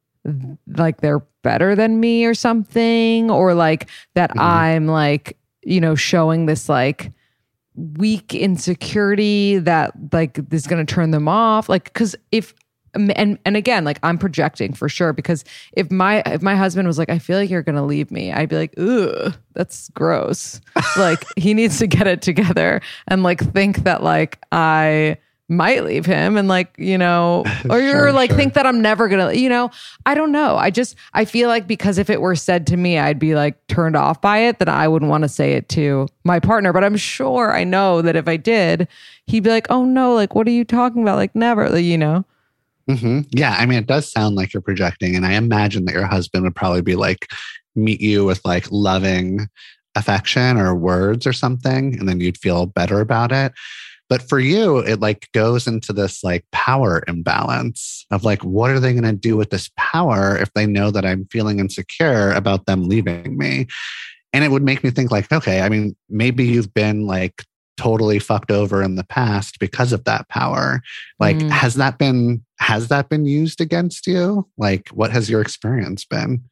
like they're better than me or something, or like that mm-hmm. I'm like, you know, showing this like weak insecurity that like is going to turn them off. Like, cause if, and and again, like I'm projecting for sure, because if my if my husband was like, I feel like you're gonna leave me, I'd be like, ugh, that's gross. Like, he needs to get it together and like think that like I might leave him and like, you know, or you're Sure, like sure. think that I'm never gonna, you know, I don't know. I just, I feel like because if it were said to me, I'd be like turned off by it, that I wouldn't want to say it to my partner. But I'm sure I know that if I did, he'd be like, oh no, like, what are you talking about? Like never, like, you know? Mm-hmm. Yeah. I mean, it does sound like you're projecting. And I imagine that your husband would probably be like, meet you with like loving affection or words or something. And then you'd feel better about it. But for you, it like goes into this like power imbalance of like, what are they going to do with this power if they know that I'm feeling insecure about them leaving me? And it would make me think like, okay, I mean, maybe you've been like totally fucked over in the past because of that power. Like, Mm. has that been, has that been used against you? Like, what has your experience been?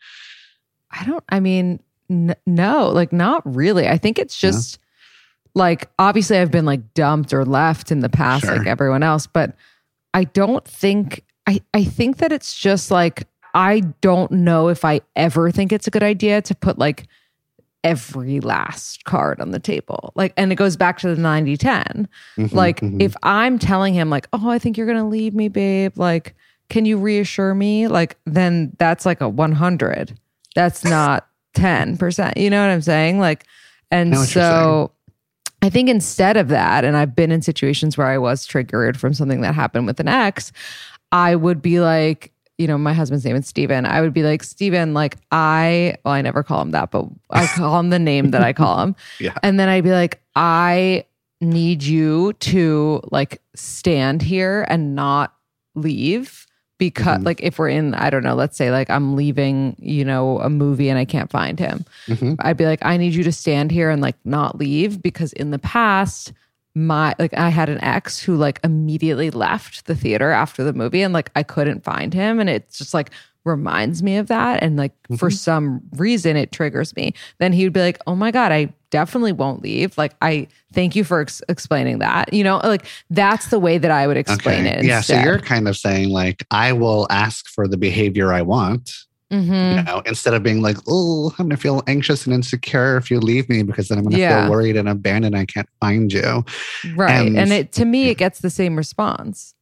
I don't, I mean, n- no, like not really. I think it's just like, obviously I've been like dumped or left in the past, Sure. like everyone else, but I don't think, I, I think that it's just like, I don't know if I ever think it's a good idea to put like every last card on the table. Like, and it goes back to the ninety ten. Mhm, Like mhm. if I'm telling him like, oh, I think you're going to leave me, babe. Like, can you reassure me? Like, then that's like a one hundred. That's not ten percent. You know what I'm saying? Like, and I know what you're so I think instead of that, and I've been in situations where I was triggered from something that happened with an ex, I would be like, you know, my husband's name is Steven. I would be like, Steven, like I, well, I never call him that, but I call him the name that I call him. Yeah. And then I'd be like, I need you to like stand here and not leave. Because Mhm. like if we're in, I don't know, let's say like I'm leaving, you know, a movie and I can't find him. Mhm. I'd be like, I need you to stand here and like not leave, because in the past, my like I had an ex who like immediately left the theater after the movie and like I couldn't find him. And it's just like reminds me of that. And like for some reason it triggers me. Then he would be like, oh my God, I definitely won't leave. Like, I thank you for ex- explaining that. You know, like that's the way that I would explain Okay. it. Yeah. So instead. you're kind of saying like, I will ask for the behavior I want, Mhm. you know, instead of being like, oh, I'm going to feel anxious and insecure if you leave me because then I'm going to Yeah. feel worried and abandoned. I can't find you. Right. And- And, it to me, it gets the same response.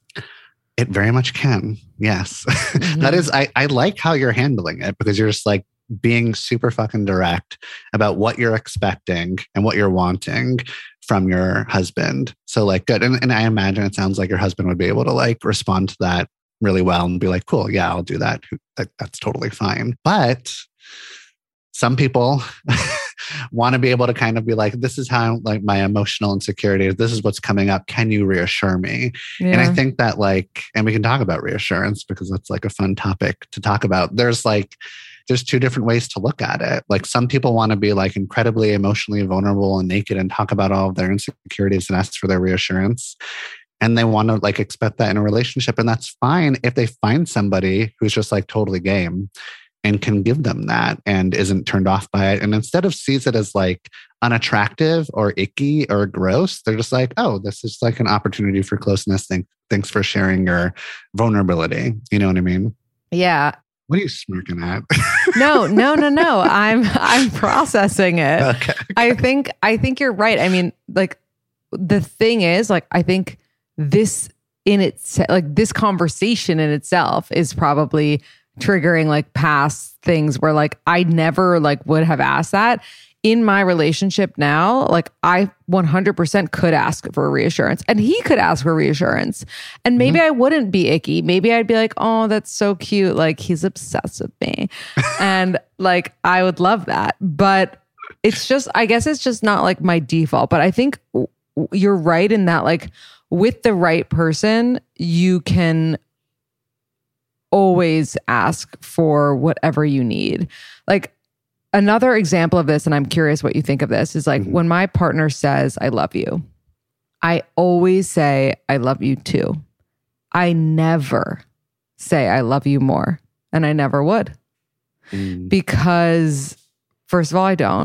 It very much can. Yes. That is, I, I like how you're handling it because you're just like being super fucking direct about what you're expecting and what you're wanting from your husband. So like good. And, and I imagine it sounds like your husband would be able to like respond to that really well and be like, cool, yeah, I'll do that. that that's totally fine. But some people want to be able to kind of be like, this is how like my emotional insecurity is. This is what's coming up. Can you reassure me? Yeah. And I think that like, and we can talk about reassurance because that's like a fun topic to talk about. There's like, there's two different ways to look at it. Like some people want to be like incredibly emotionally vulnerable and naked and talk about all of their insecurities and ask for their reassurance. And they want to like expect that in a relationship. And that's fine if they find somebody who's just like totally game and can give them that and isn't turned off by it. And instead of sees it as like unattractive or icky or gross, they're just like, oh, this is like an opportunity for closeness. Thank, thanks for sharing your vulnerability. You know what I mean? Yeah. What are you smirking at? No, no, no, no. I'm I'm processing it. Okay. I think I think you're right. I mean, like the thing is, like I think this in its like this conversation in itself is probably triggering like past things where like I never like would have asked that. In my relationship now, like I one hundred percent could ask for reassurance and he could ask for reassurance. And maybe Mm-hmm. I wouldn't be icky. Maybe I'd be like, oh, that's so cute. Like he's obsessed with me. And like, I would love that. But it's just, I guess it's just not like my default. But I think w- you're right in that like with the right person, you can always ask for whatever you need. Like, another example of this, and I'm curious what you think of this, is like Mhm. when my partner says, I love you, I always say, I love you too. I never say, I love you more. And I never would. Mm. Because, first of all, I don't.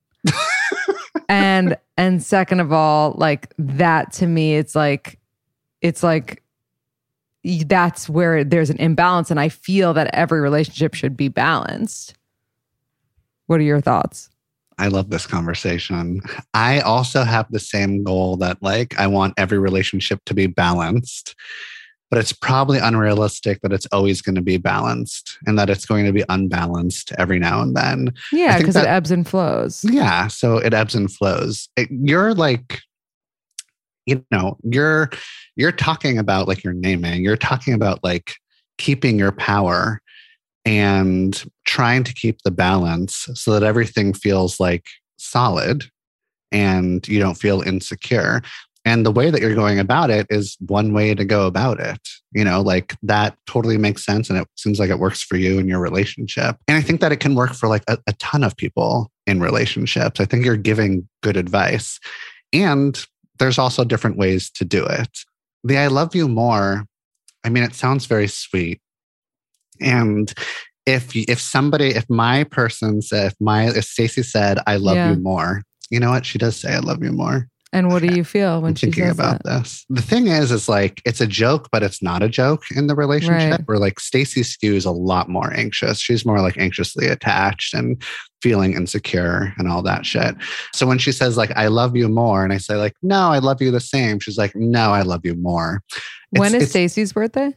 and and second of all, like that to me, it's like, it's like, that's where there's an imbalance. And I feel that every relationship should be balanced. What are your thoughts I love this conversation. I also have the same goal that like, I want every relationship to be balanced, but it's probably unrealistic that it's always going to be balanced and that it's going to be unbalanced every now and then. Yeah, because it ebbs and flows. Yeah, so it ebbs and flows. It, you're like, you know, you're you're talking about like you're naming, you're talking about like keeping your power and trying to keep the balance so that everything feels like solid and you don't feel insecure. And the way that you're going about it is one way to go about it. You know, like that totally makes sense. And it seems like it works for you in your relationship. And I think that it can work for like a, a ton of people in relationships. I think you're giving good advice. And there's also different ways to do it. The I love you more, I mean, it sounds very sweet. And if if somebody, if my person said, if my, if Stacey said, I love Yeah. you more, you know what? She does say, I love you more. And what do you feel when I'm she thinking says about that? this. The thing is, is like, it's a joke, but it's not a joke in the relationship Right. where like Stacey skews a lot more anxious. She's more like anxiously attached and feeling insecure and all that shit. So when she says like, I love you more, and I say like, no, I love you the same. She's like, no, I love you more. When It's- is Stacey's birthday?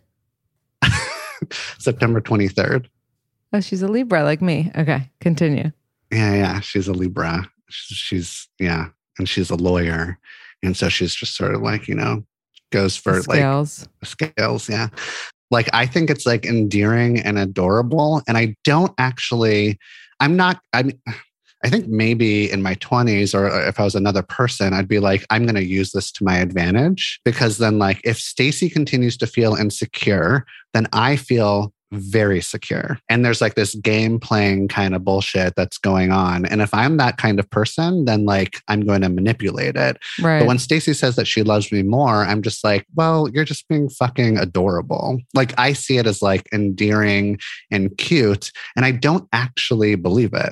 September twenty-third. Oh, she's a Libra like me. Okay, continue. Yeah, yeah. She's a Libra. She's, she's yeah. And she's a lawyer. And so she's just sort of like, you know, goes for like Scales. scales. Yeah. Like, I think it's like endearing and adorable. And I don't actually, I'm not, I'm, I think maybe in my twenties or if I was another person, I'd be like, I'm going to use this to my advantage, because then like if Stacey continues to feel insecure, then I feel very secure. And there's like this game playing kind of bullshit that's going on. And if I'm that kind of person, then like I'm going to manipulate it. Right. But when Stacey says that she loves me more, I'm just like, well, you're just being fucking adorable. Like I see it as like endearing and cute. And I don't actually believe it.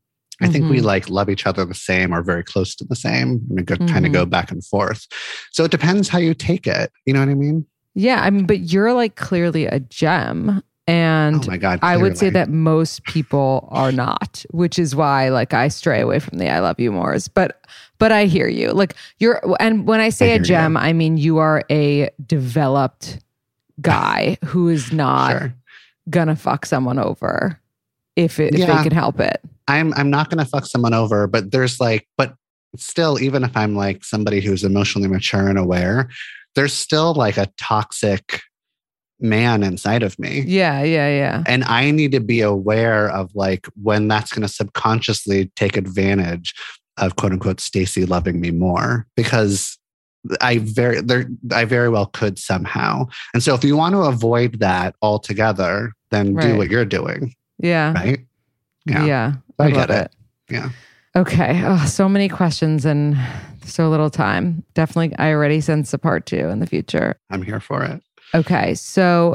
I think we Mhm. like love each other the same or very close to the same. And we go, kind Mhm. of go back and forth. So it depends how you take it. You know what I mean? Yeah, I mean, but you're like clearly a gem. And Oh my God. I would say clearly. that most people are not, which is why like I stray away from the I love you mores. But but I hear you. Like you're, and when I say I a hear gem, you. I mean you are a developed guy who is not Sure. gonna fuck someone over if it, if Yeah. they can help it. I'm I'm not going to fuck someone over, but there's like, but still, even if I'm like somebody who's emotionally mature and aware, there's still like a toxic man inside of me. Yeah, yeah, yeah. And I need to be aware of like when that's going to subconsciously take advantage of quote unquote Stacey loving me more, because I very there I very well could somehow. And so if you want to avoid that altogether, then Right. do what you're doing, Yeah. right? Yeah. I, love get it. Yeah. Okay. Oh, so many questions and so little time. Definitely, I already sense a part two in the future. I'm here for it. Okay. So,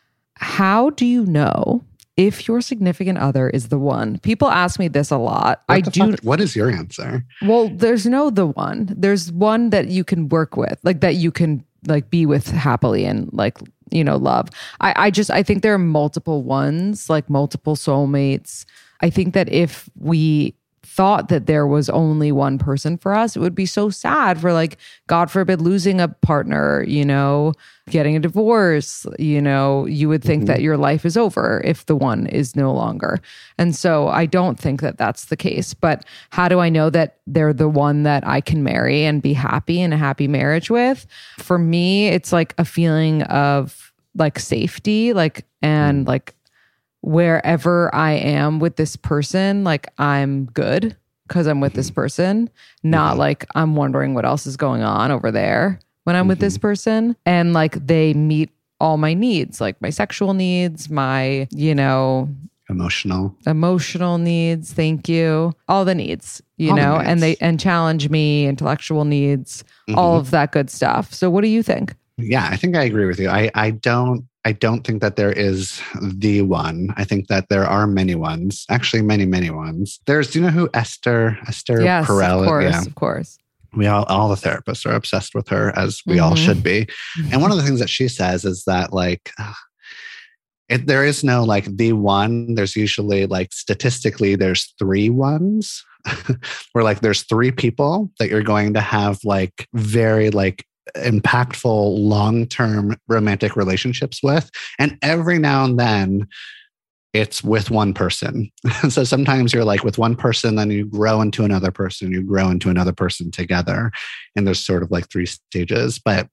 how do you know if your significant other is the one? People ask me this a lot. What I the do. fuck- What is your answer? Well, there's no the one. There's one that you can work with, like that you can like be with happily and like, you know, love. I, I just, I think there are multiple ones, like multiple soulmates. I think that if we thought that there was only one person for us, it would be so sad for like, God forbid, losing a partner, you know, getting a divorce, you know, you would think that your life is over if the one is no longer. And so I don't think that that's the case. But how do I know that they're the one that I can marry and be happy in a happy marriage with? For me, it's like a feeling of like safety, like, and like, wherever I am with this person, like I'm good because I'm with this person, not Mhm. like I'm wondering what else is going on over there when I'm with this person. And like they meet all my needs, like my sexual needs, my, you know, Emotional. emotional needs. Thank you. All the needs, you All the know, and they, needs. and challenge me, intellectual needs, all Mhm. of that good stuff. So what do you think? Yeah, I think I agree with you. I, I don't I don't think that there is the one. I think that there are many ones. Actually, many, many ones. There's, do you know who Esther Esther Yes, Perel of is? course, Yeah. of course. We all all the therapists are obsessed with her, as we all Mhm. should be. And one of the things that she says is that like uh, it, there is no like the one. There's usually like statistically there's three ones. where like there's three people that you're going to have like very like impactful long-term romantic relationships with. And every now and then it's with one person. So sometimes you're like with one person, then you grow into another person, you grow into another person together. And there's sort of like three stages. But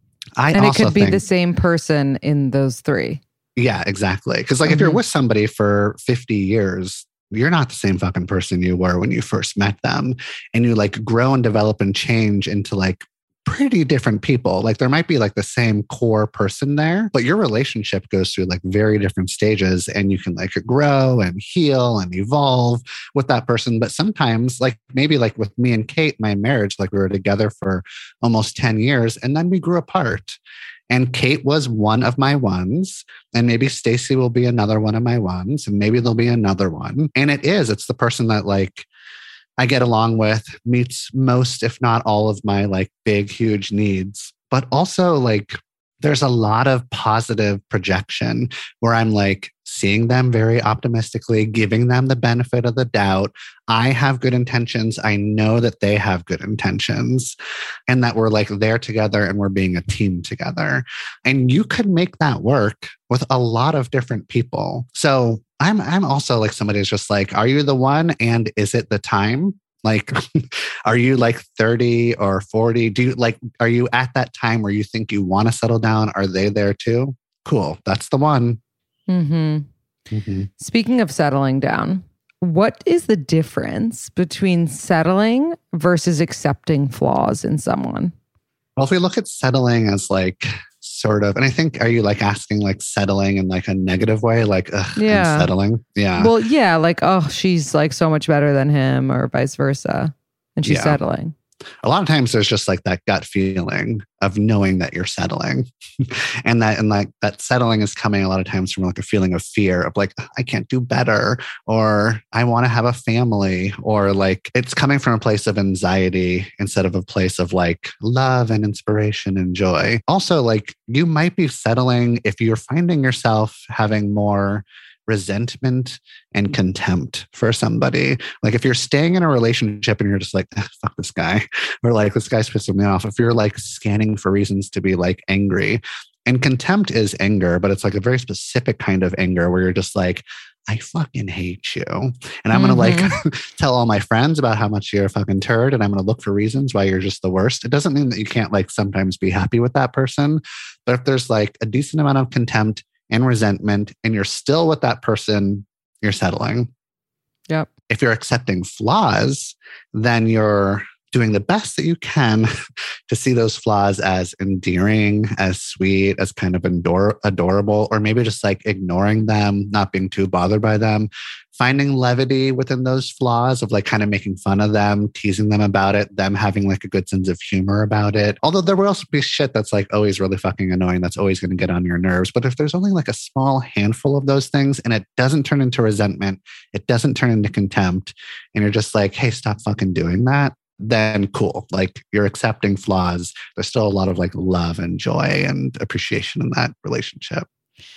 I and also it could be think, the same person in those three. Yeah, exactly. Because like mm-hmm. if you're with somebody for fifty years, you're not the same fucking person you were when you first met them. And you like grow and develop and change into like pretty different people. Like there might be like the same core person there, but your relationship goes through like very different stages, and you can like grow and heal and evolve with that person. But sometimes like maybe like with me and Kate, my marriage, like we were together for almost ten years and then we grew apart. And Kate was one of my ones, and maybe Stacy will be another one of my ones, and maybe there'll be another one. And it is, it's the person that like I get along with, meets most, if not all of my like big, huge needs. But also like there's a lot of positive projection where I'm like seeing them very optimistically, giving them the benefit of the doubt. I have good intentions. I know that they have good intentions, and that we're like there together and we're being a team together. And you could make that work with a lot of different people. So I'm I'm also like somebody who's just like, are you the one? And is it the time? Like, are you like thirty or forty? Do you like, are you at that time where you think you want to settle down? Are they there too? Cool. That's the one. Mm-hmm. Mm-hmm. Speaking of settling down, what is the difference between settling versus accepting flaws in someone? Well, if we look at settling as like sort of, and I think, are you like asking like settling in like a negative way? Like, ugh, yeah. I'm settling. Yeah. Well, yeah. Like, oh, she's like so much better than him, or vice versa. And she's Yeah. settling. A lot of times there's just like that gut feeling of knowing that you're settling. and that, and like that settling is coming a lot of times from like a feeling of fear of like, I can't do better, or I want to have a family, or like it's coming from a place of anxiety instead of a place of like love and inspiration and joy. Also, like you might be settling if you're finding yourself having more resentment and contempt for somebody. Like if you're staying in a relationship and you're just like, fuck this guy, or like this guy's pissing me off. If you're like scanning for reasons to be like angry, and contempt is anger, but it's like a very specific kind of anger where you're just like, I fucking hate you. And I'm mm-hmm. going to like tell all my friends about how much you're a fucking turd. And I'm going to look for reasons why you're just the worst. It doesn't mean that you can't like sometimes be happy with that person. But if there's like a decent amount of contempt and resentment, and you're still with that person, you're settling. Yep. If you're accepting flaws, then you're doing the best that you can to see those flaws as endearing, as sweet, as kind of ador- adorable, or maybe just like ignoring them, not being too bothered by them, finding levity within those flaws of like kind of making fun of them, teasing them about it, them having like a good sense of humor about it. Although there will also be shit that's like always really fucking annoying, that's always going to get on your nerves. But if there's only like a small handful of those things and it doesn't turn into resentment, it doesn't turn into contempt, and you're just like, hey, stop fucking doing that, then cool. Like you're accepting flaws. There's still a lot of like love and joy and appreciation in that relationship.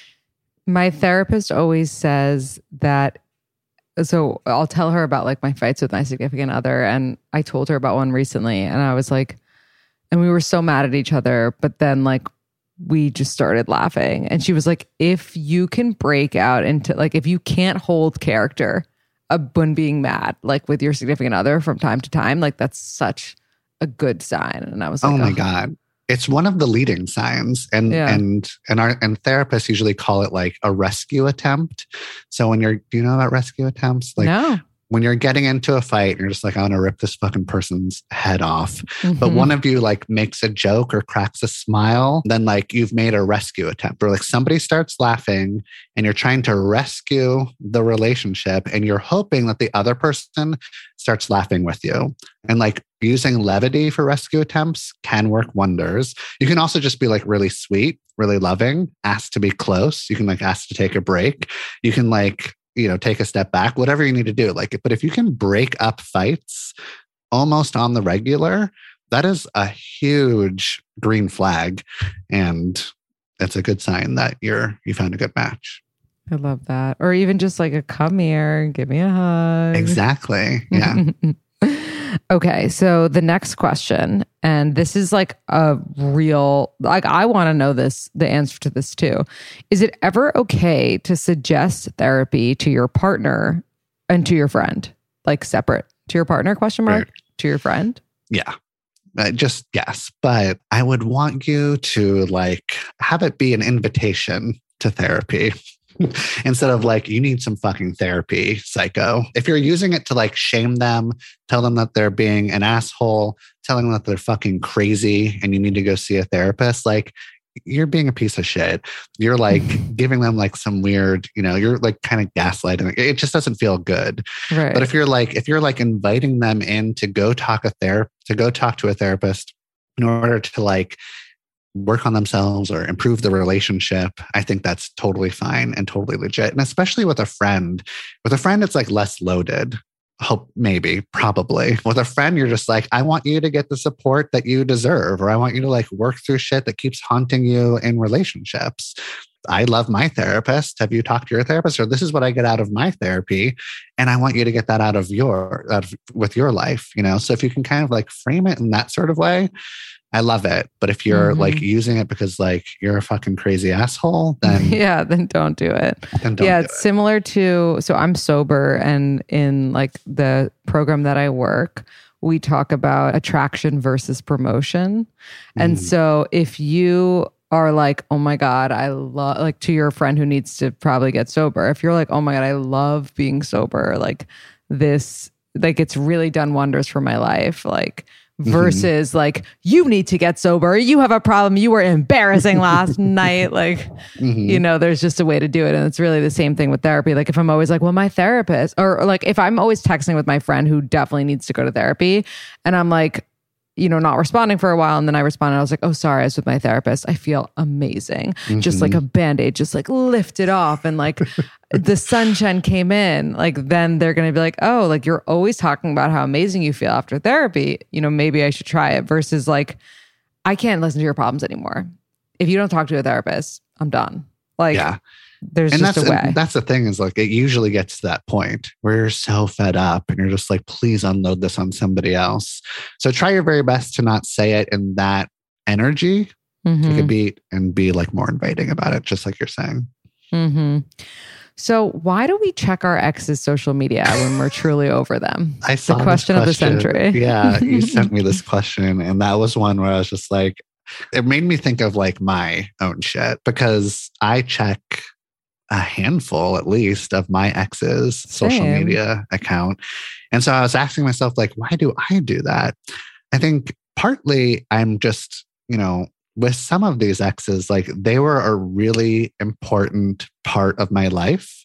My therapist always says that. So I'll tell her about like my fights with my significant other. And I told her about one recently, and I was like, and we were so mad at each other, but then like we just started laughing. And she was like, if you can break out into like, if you can't hold character uh, when being mad, like with your significant other from time to time, like that's such a good sign. And I was like, oh my oh. God. It's one of the leading signs, and Yeah. and and our and therapists usually call it like a rescue attempt. So when you're, do you know about rescue attempts? Like No. when you're getting into a fight and you're just like, I want to rip this fucking person's head off. Mhm. But one of you like makes a joke or cracks a smile, then like you've made a rescue attempt, or like somebody starts laughing and you're trying to rescue the relationship, and you're hoping that the other person starts laughing with you. And like using levity for rescue attempts can work wonders. You can also just be like really sweet, really loving, ask to be close. You can like ask to take a break. You can like, you know, take a step back, whatever you need to do. Like, but if you can break up fights almost on the regular, that is a huge green flag. And it's a good sign that you're, you found a good match. I love that. Or even just like a come here, give me a hug. Exactly. Yeah. Okay. So the next question, and this is like a real, like I want to know this, the answer to this too. Is it ever okay to suggest therapy to your partner and to your friend? Like separate to your partner, question mark, right. To your friend? Yeah. Uh, just yes. But I would want you to like have it be an invitation to therapy. Instead of like, you need some fucking therapy, psycho. If you're using it to like shame them, tell them that they're being an asshole, telling them that they're fucking crazy and you need to go see a therapist, like you're being a piece of shit. You're like giving them like some weird, you know, you're like kind of gaslighting. It just doesn't feel good. Right. But if you're like, if you're like inviting them in to go talk a ther- to go talk to a therapist in order to like work on themselves or improve the relationship, I think that's totally fine and totally legit. And especially with a friend, with a friend, it's like less loaded. Hope maybe, probably. With a friend, you're just like, I want you to get the support that you deserve, or I want you to like work through shit that keeps haunting you in relationships. I love my therapist. Have you talked to your therapist? Or this is what I get out of my therapy. And I want you to get that out of your, out of, with your life, you know? So if you can kind of like frame it in that sort of way, I love it. But if you're mm-hmm. like using it because like you're a fucking crazy asshole, then yeah, then don't do it. Then don't yeah, do it's it. Similar to, so I'm sober, and in like the program that I work, we talk about attraction versus promotion. Mm. And so if you are like, oh my God, I love, like to your friend who needs to probably get sober, if you're like, oh my God, I love being sober, like this, like it's really done wonders for my life. Like, versus mm-hmm. like, you need to get sober. You have a problem. You were embarrassing last night. Like, mm-hmm. you know, there's just a way to do it. And it's really the same thing with therapy. Like if I'm always like, well, my therapist, or, or like if I'm always texting with my friend who definitely needs to go to therapy and I'm like, you know, not responding for a while. And then I responded. I was like, oh, sorry, I was with my therapist. I feel amazing. Mm-hmm. Just like a Band-Aid, just like lifted off. And like the sunshine came in. Like then they're going to be like, oh, like you're always talking about how amazing you feel after therapy. You know, maybe I should try it, versus like, I can't listen to your problems anymore. If you don't talk to a therapist, I'm done. Like, yeah. There's and just that's, a way. That's the thing is like, it usually gets to that point where you're so fed up and you're just like, please unload this on somebody else. So try your very best to not say it in that energy. Mm-hmm. Take a beat and be like more inviting about it, just like you're saying. Mm-hmm. So why do we check our ex's social media when we're truly over them? I saw the question, question of the century. Yeah, you sent me this question, and that was one where I was just like, it made me think of like my own shit, because I check a handful at least of my ex's Same. social media account. And so I was asking myself, like, why do I do that? I think partly I'm just, you know, with some of these exes, like they were a really important part of my life.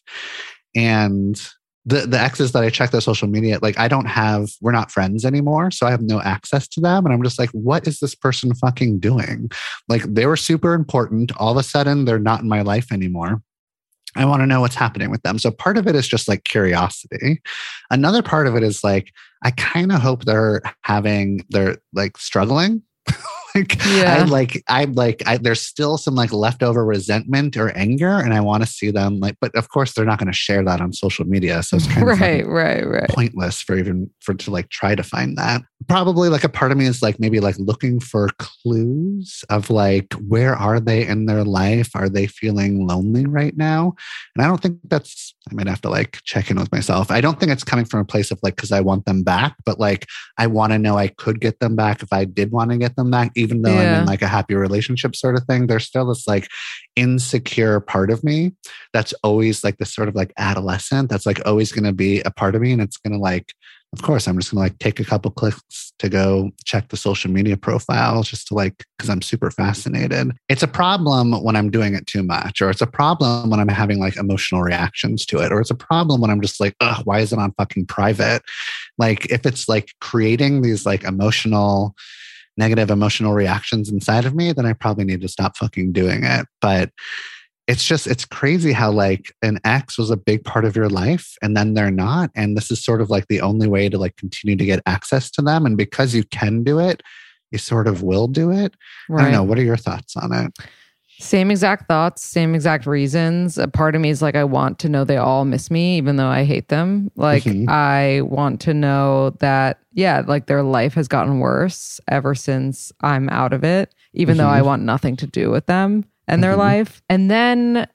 And the, the exes that I check their social media, like I don't have, we're not friends anymore. So I have no access to them. And I'm just like, what is this person fucking doing? Like they were super important. All of a sudden, they're not in my life anymore. I want to know what's happening with them. So part of it is just like curiosity. Another part of it is like, I kind of hope they're having, they're like struggling. like, yeah. I like, I like, I, there's still some like leftover resentment or anger, and I want to see them like, but of course they're not going to share that on social media. So it's kind right, of right, right. pointless for even for to like try to find that. Probably like a part of me is like maybe like looking for clues of like, where are they in their life? Are they feeling lonely right now? And I don't think that's, I might have to like check in with myself. I don't think it's coming from a place of like, because I want them back, but like, I want to know I could get them back if I did want to get them back, even though yeah. I'm in like a happy relationship sort of thing. There's still this like insecure part of me that's always like this sort of like adolescent that's like always going to be a part of me. And it's going to like, of course, I'm just going to like take a couple clicks to go check the social media profiles just to like, because I'm super fascinated. It's a problem when I'm doing it too much, or it's a problem when I'm having like emotional reactions to it, or it's a problem when I'm just like, ugh, why is it on fucking private? Like if it's like creating these like emotional, negative emotional reactions inside of me, then I probably need to stop fucking doing it. But it's just, it's crazy how like an ex was a big part of your life and then they're not. And this is sort of like the only way to like continue to get access to them. And because you can do it, you sort of will do it. Right. I don't know. What are your thoughts on it? Same exact thoughts, same exact reasons. A part of me is like, I want to know they all miss me, even though I hate them. Like, mm-hmm. I want to know that, yeah, like their life has gotten worse ever since I'm out of it, even mm-hmm. though I want nothing to do with them and mm-hmm. their life. And then,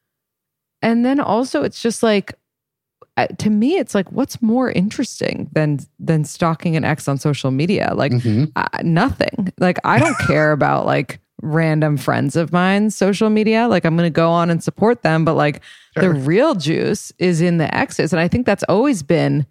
and then also it's just like, to me, it's like, what's more interesting than than stalking an ex on social media? Like, mm-hmm. uh, nothing. Like, I don't care about like random friends of mine's social media. Like, I'm going to go on and support them, but like sure. the real juice is in the exes. And I think that's always been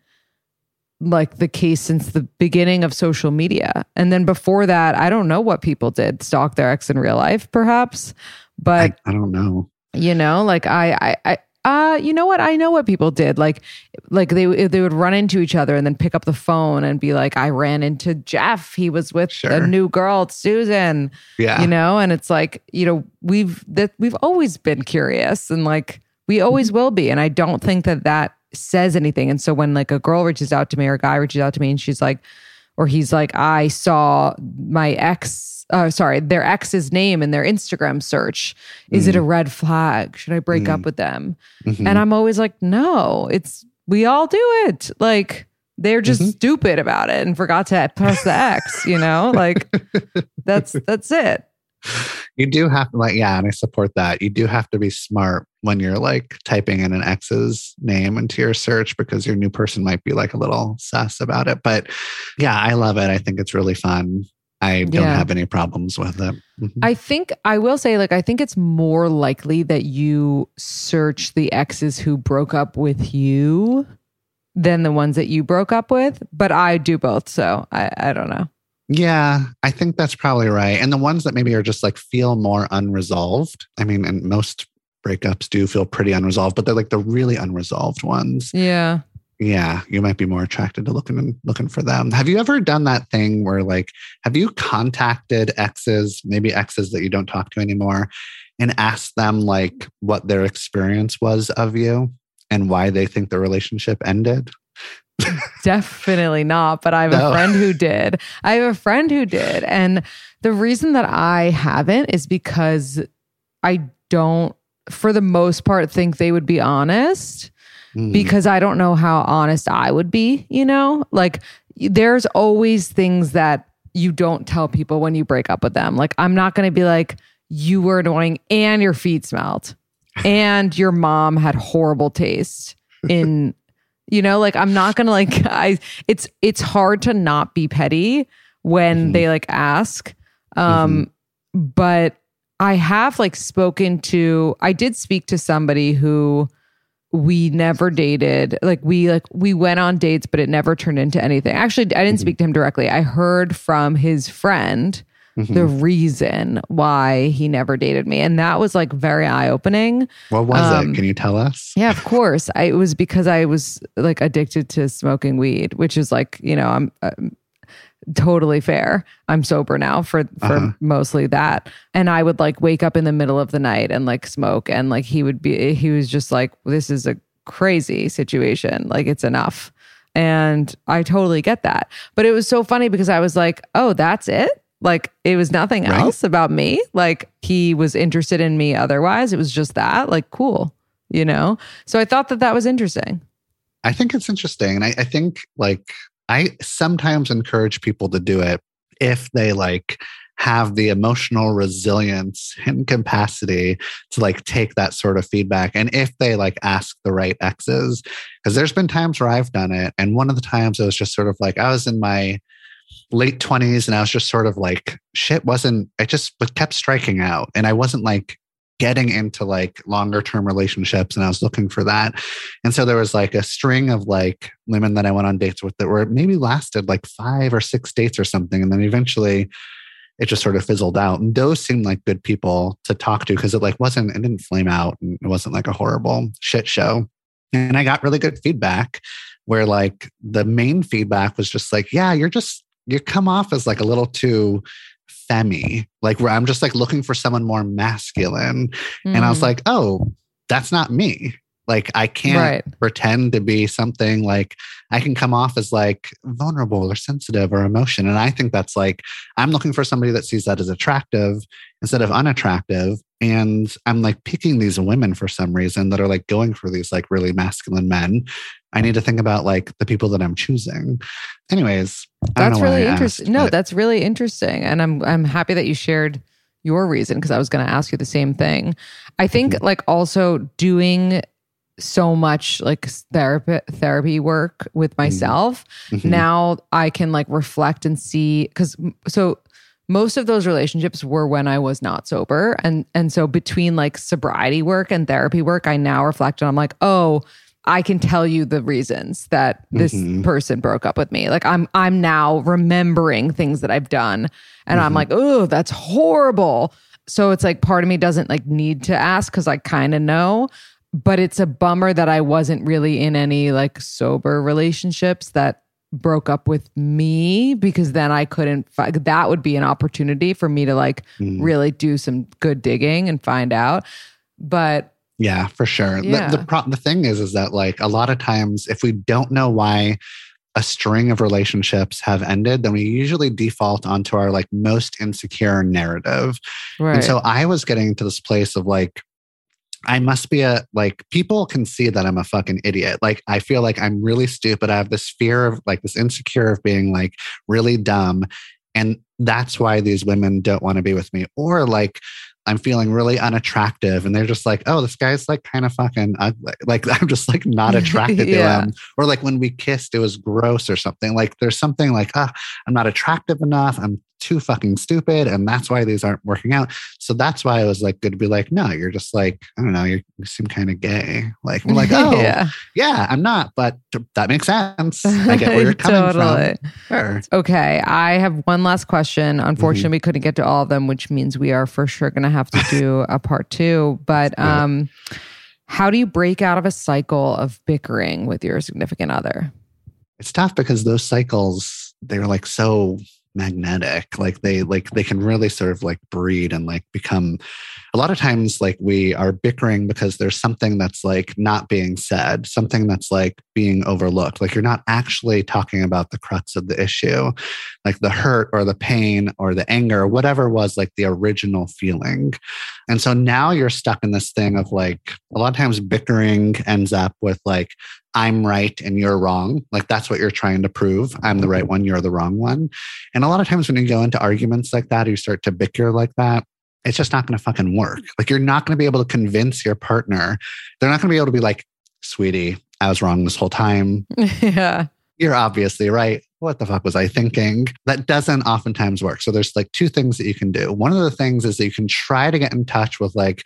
like the case since the beginning of social media. And then before that, I don't know what people did. Stalk their ex in real life, perhaps. But I, I don't know. You know, like I, I, I Uh, you know what? I know what people did. Like, like they they would run into each other and then pick up the phone and be like, "I ran into Jeff. He was with sure. a new girl, Susan." Yeah, you know. And it's like, you know, we've that we've always been curious, and like we always will be. And I don't think that that says anything. And so when like a girl reaches out to me or a guy reaches out to me, and she's like, or he's like, "I saw my ex." Uh, sorry, their ex's name in their Instagram search. Is mm. it a red flag? Should I break mm. up with them? Mm-hmm. And I'm always like, no, it's, we all do it. Like, they're just mm-hmm. stupid about it and forgot to press the X, you know? Like, that's, that's it. You do have to, like, yeah, and I support that. You do have to be smart when you're like typing in an ex's name into your search, because your new person might be like a little sus about it. But yeah, I love it. I think it's really fun. I don't yeah. have any problems with it. Mm-hmm. I think I will say, like, I think it's more likely that you search the exes who broke up with you than the ones that you broke up with. But I do both. So I, I don't know. Yeah, I think that's probably right. And the ones that maybe are just like feel more unresolved. I mean, and most breakups do feel pretty unresolved, but they're like the really unresolved ones. Yeah. Yeah, you might be more attracted to looking looking for them. Have you ever done that thing where like, have you contacted exes, maybe exes that you don't talk to anymore, and asked them like what their experience was of you and why they think the relationship ended? Definitely not. But I have no. a friend who did. I have a friend who did. And the reason that I haven't is because I don't, for the most part, think they would be honest. Mm. Because I don't know how honest I would be, you know? Like, there's always things that you don't tell people when you break up with them. Like, I'm not going to be like, you were annoying and your feet smelled and your mom had horrible taste in, you know, like, I'm not going to like, I, it's, it's hard to not be petty when mm-hmm. they like ask. Um, mm-hmm. But I have like spoken to, I did speak to somebody who we never dated. Like we like we went on dates, but it never turned into anything. Actually, I didn't mm-hmm. speak to him directly. I heard from his friend mm-hmm. the reason why he never dated me. And that was like very eye-opening. What was um, it? Can you tell us? Yeah, of course. I, it was because I was like addicted to smoking weed, which is like, you know, I'm... Uh, totally fair. I'm sober now for for uh-huh. mostly that. And I would like wake up in the middle of the night and like smoke, and like he would be he was just like, this is a crazy situation. Like, it's enough. And I totally get that. But it was so funny because I was like, oh, that's it? Like, it was nothing right? else about me. Like, he was interested in me otherwise. It was just that. Like, cool, you know? So I thought that that was interesting. I think it's interesting. And I, I think like I sometimes encourage people to do it if they like have the emotional resilience and capacity to like take that sort of feedback. And if they like ask the right exes, because there's been times where I've done it. And one of the times it was just sort of like, I was in my late twenties and I was just sort of like, shit wasn't, I just kept striking out. And I wasn't like getting into like longer term relationships, and I was looking for that. And so there was like a string of like women that I went on dates with that were maybe lasted like five or six dates or something. And then eventually it just sort of fizzled out. And those seemed like good people to talk to because it like wasn't, it didn't flame out and it wasn't like a horrible shit show. And I got really good feedback where like the main feedback was just like, yeah, you're just, you come off as like a little too femmy, like where I'm just like looking for someone more masculine. Mm. And I was like, oh, that's not me. Like I can't Right. pretend to be something like I can come off as like vulnerable or sensitive or emotion. And I think that's like, I'm looking for somebody that sees that as attractive instead of unattractive. And I'm like picking these women for some reason that are like going for these like really masculine men. I need to think about like the people that I'm choosing. Anyways, I don't That's know why really I interesting. asked, No, but- that's really interesting. And I'm I'm happy that you shared your reason because I was going to ask you the same thing. I think Mhm. like also doing so much like therapy therapy work with myself, Mhm. now I can like reflect and see because so most of those relationships were when I was not sober. And and so between like sobriety work and therapy work, I now reflect and I'm like, oh, I can tell you the reasons that this Mhm. person broke up with me. Like I'm I'm now remembering things that I've done and I'm Mhm. like, oh, that's horrible. So it's like part of me doesn't like need to ask because I kind of know. But it's a bummer that I wasn't really in any like sober relationships that broke up with me because then I couldn't fi- that would be an opportunity for me to like Mm. really do some good digging and find out. But Yeah, for sure. Yeah. The the, pro- the thing is, is that like a lot of times, if we don't know why a string of relationships have ended, then we usually default onto our like most insecure narrative. right. And so I was getting to this place of like, I must be a like people can see that I'm a fucking idiot. Like I feel like I'm really stupid. I have this fear of like this insecure of being like really dumb. And that's why these women don't want to be with me. Or like I'm feeling really unattractive and they're just like, oh, this guy's like kind of fucking ugly. Like I'm just like not attracted Yeah. to him. Or like when we kissed, it was gross or something. Like there's something like, ah, I'm not attractive enough. I'm too fucking stupid. And that's why these aren't working out. So that's why it was like good to be like, no, you're just like, I don't know, you're, you seem kind of gay. Like, I'm like, oh, yeah. yeah. I'm not, but that makes sense. I get where you're coming Totally. from. Sure. Okay, I have one last question. Unfortunately, Mm-hmm. we couldn't get to all of them, which means we are for sure going to have to do a part two. But um, how do you break out of a cycle of bickering with your significant other? It's tough because those cycles, they're like so magnetic. Like they like they can really sort of like breed and like become a lot of times like we are bickering because there's something that's like not being said, something that's like being overlooked. Like you're not actually talking about the crux of the issue, like the hurt or the pain or the anger, whatever was like the original feeling. And so now you're stuck in this thing of like a lot of times bickering ends up with like, I'm right and you're wrong. Like that's what you're trying to prove. I'm the right one, you're the wrong one. And a lot of times when you go into arguments like that, you start to bicker like that, it's just not going to fucking work. Like you're not going to be able to convince your partner. They're not going to be able to be like, sweetie, I was wrong this whole time. yeah. You're obviously right. What the fuck was I thinking? That doesn't oftentimes work. So there's like two things that you can do. One of the things is that you can try to get in touch with like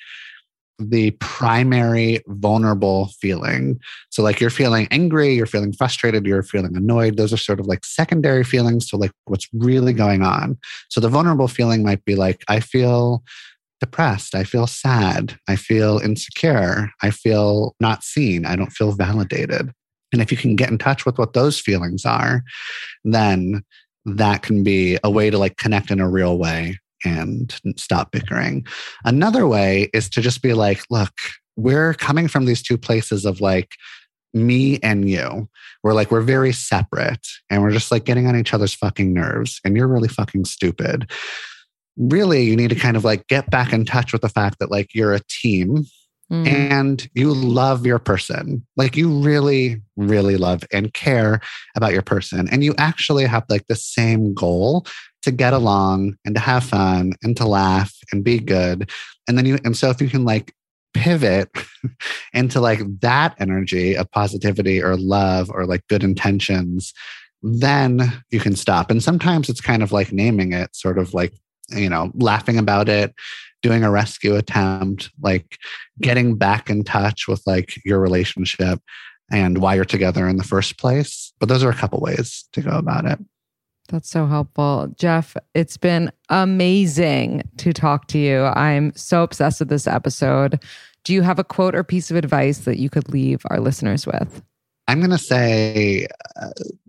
the primary vulnerable feeling. So like you're feeling angry, you're feeling frustrated, you're feeling annoyed. Those are sort of like secondary feelings to like what's really going on. So the vulnerable feeling might be like, I feel depressed. I feel sad. I feel insecure. I feel not seen. I don't feel validated. And if you can get in touch with what those feelings are, then that can be a way to like connect in a real way and stop bickering. Another way is to just be like, look, we're coming from these two places of like me and you. We're like, we're very separate and we're just like getting on each other's fucking nerves and you're really fucking stupid. Really, you need to kind of like get back in touch with the fact that like you're a team Mm. and you love your person. Like you really, really love and care about your person. And you actually have like the same goal to get along and to have fun and to laugh and be good. And then you, and so if you can like pivot into like that energy of positivity or love or like good intentions, then you can stop. And sometimes it's kind of like naming it, sort of like, you know, laughing about it, doing a rescue attempt, like getting back in touch with like your relationship and why you're together in the first place. But those are a couple ways to go about it. That's so helpful. Jeff, it's been amazing to talk to you. I'm so obsessed with this episode. Do you have a quote or piece of advice that you could leave our listeners with? I'm going to say, uh,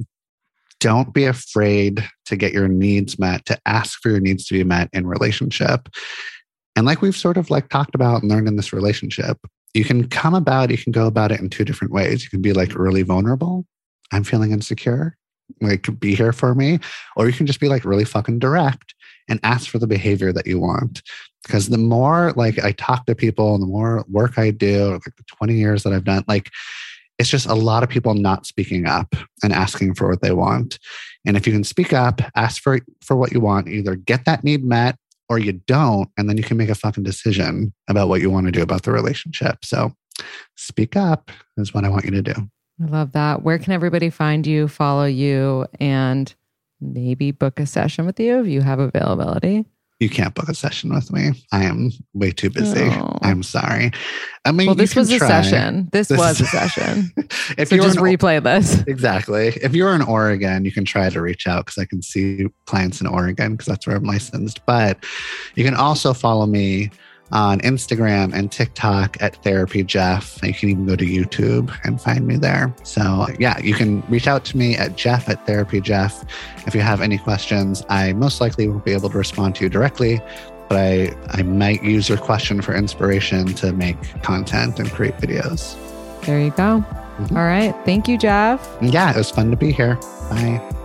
don't be afraid to get your needs met, to ask for your needs to be met in relationship. And like we've sort of like talked about and learned in this relationship, you can come about, you can go about it in two different ways. You can be like really vulnerable. I'm feeling insecure. Like, be here for me. Or you can just be like really fucking direct and ask for the behavior that you want. Because the more like I talk to people, the more work I do, like the twenty years that I've done, like it's just a lot of people not speaking up and asking for what they want. And if you can speak up, ask for, for what you want, either get that need met or you don't, and then you can make a fucking decision about what you want to do about the relationship. So speak up is what I want you to do. I love that. Where can everybody find you, follow you, and maybe book a session with you if you have availability? You can't book a session with me. I am way too busy. Oh. I'm sorry. I mean, well, this was a try. session. This, this was a session. If so you just in, replay this. Exactly. If you're in Oregon, you can try to reach out because I can see clients in Oregon because that's where I'm licensed. But you can also follow me on Instagram and TikTok at Therapy Jeff. You can even go to YouTube and find me there. So yeah, you can reach out to me at Jeff at Therapy Jeff. If you have any questions, I most likely won't be able to respond to you directly, but I, I might use your question for inspiration to make content and create videos. There you go. Mm-hmm. All right. Thank you, Jeff. Yeah, it was fun to be here. Bye.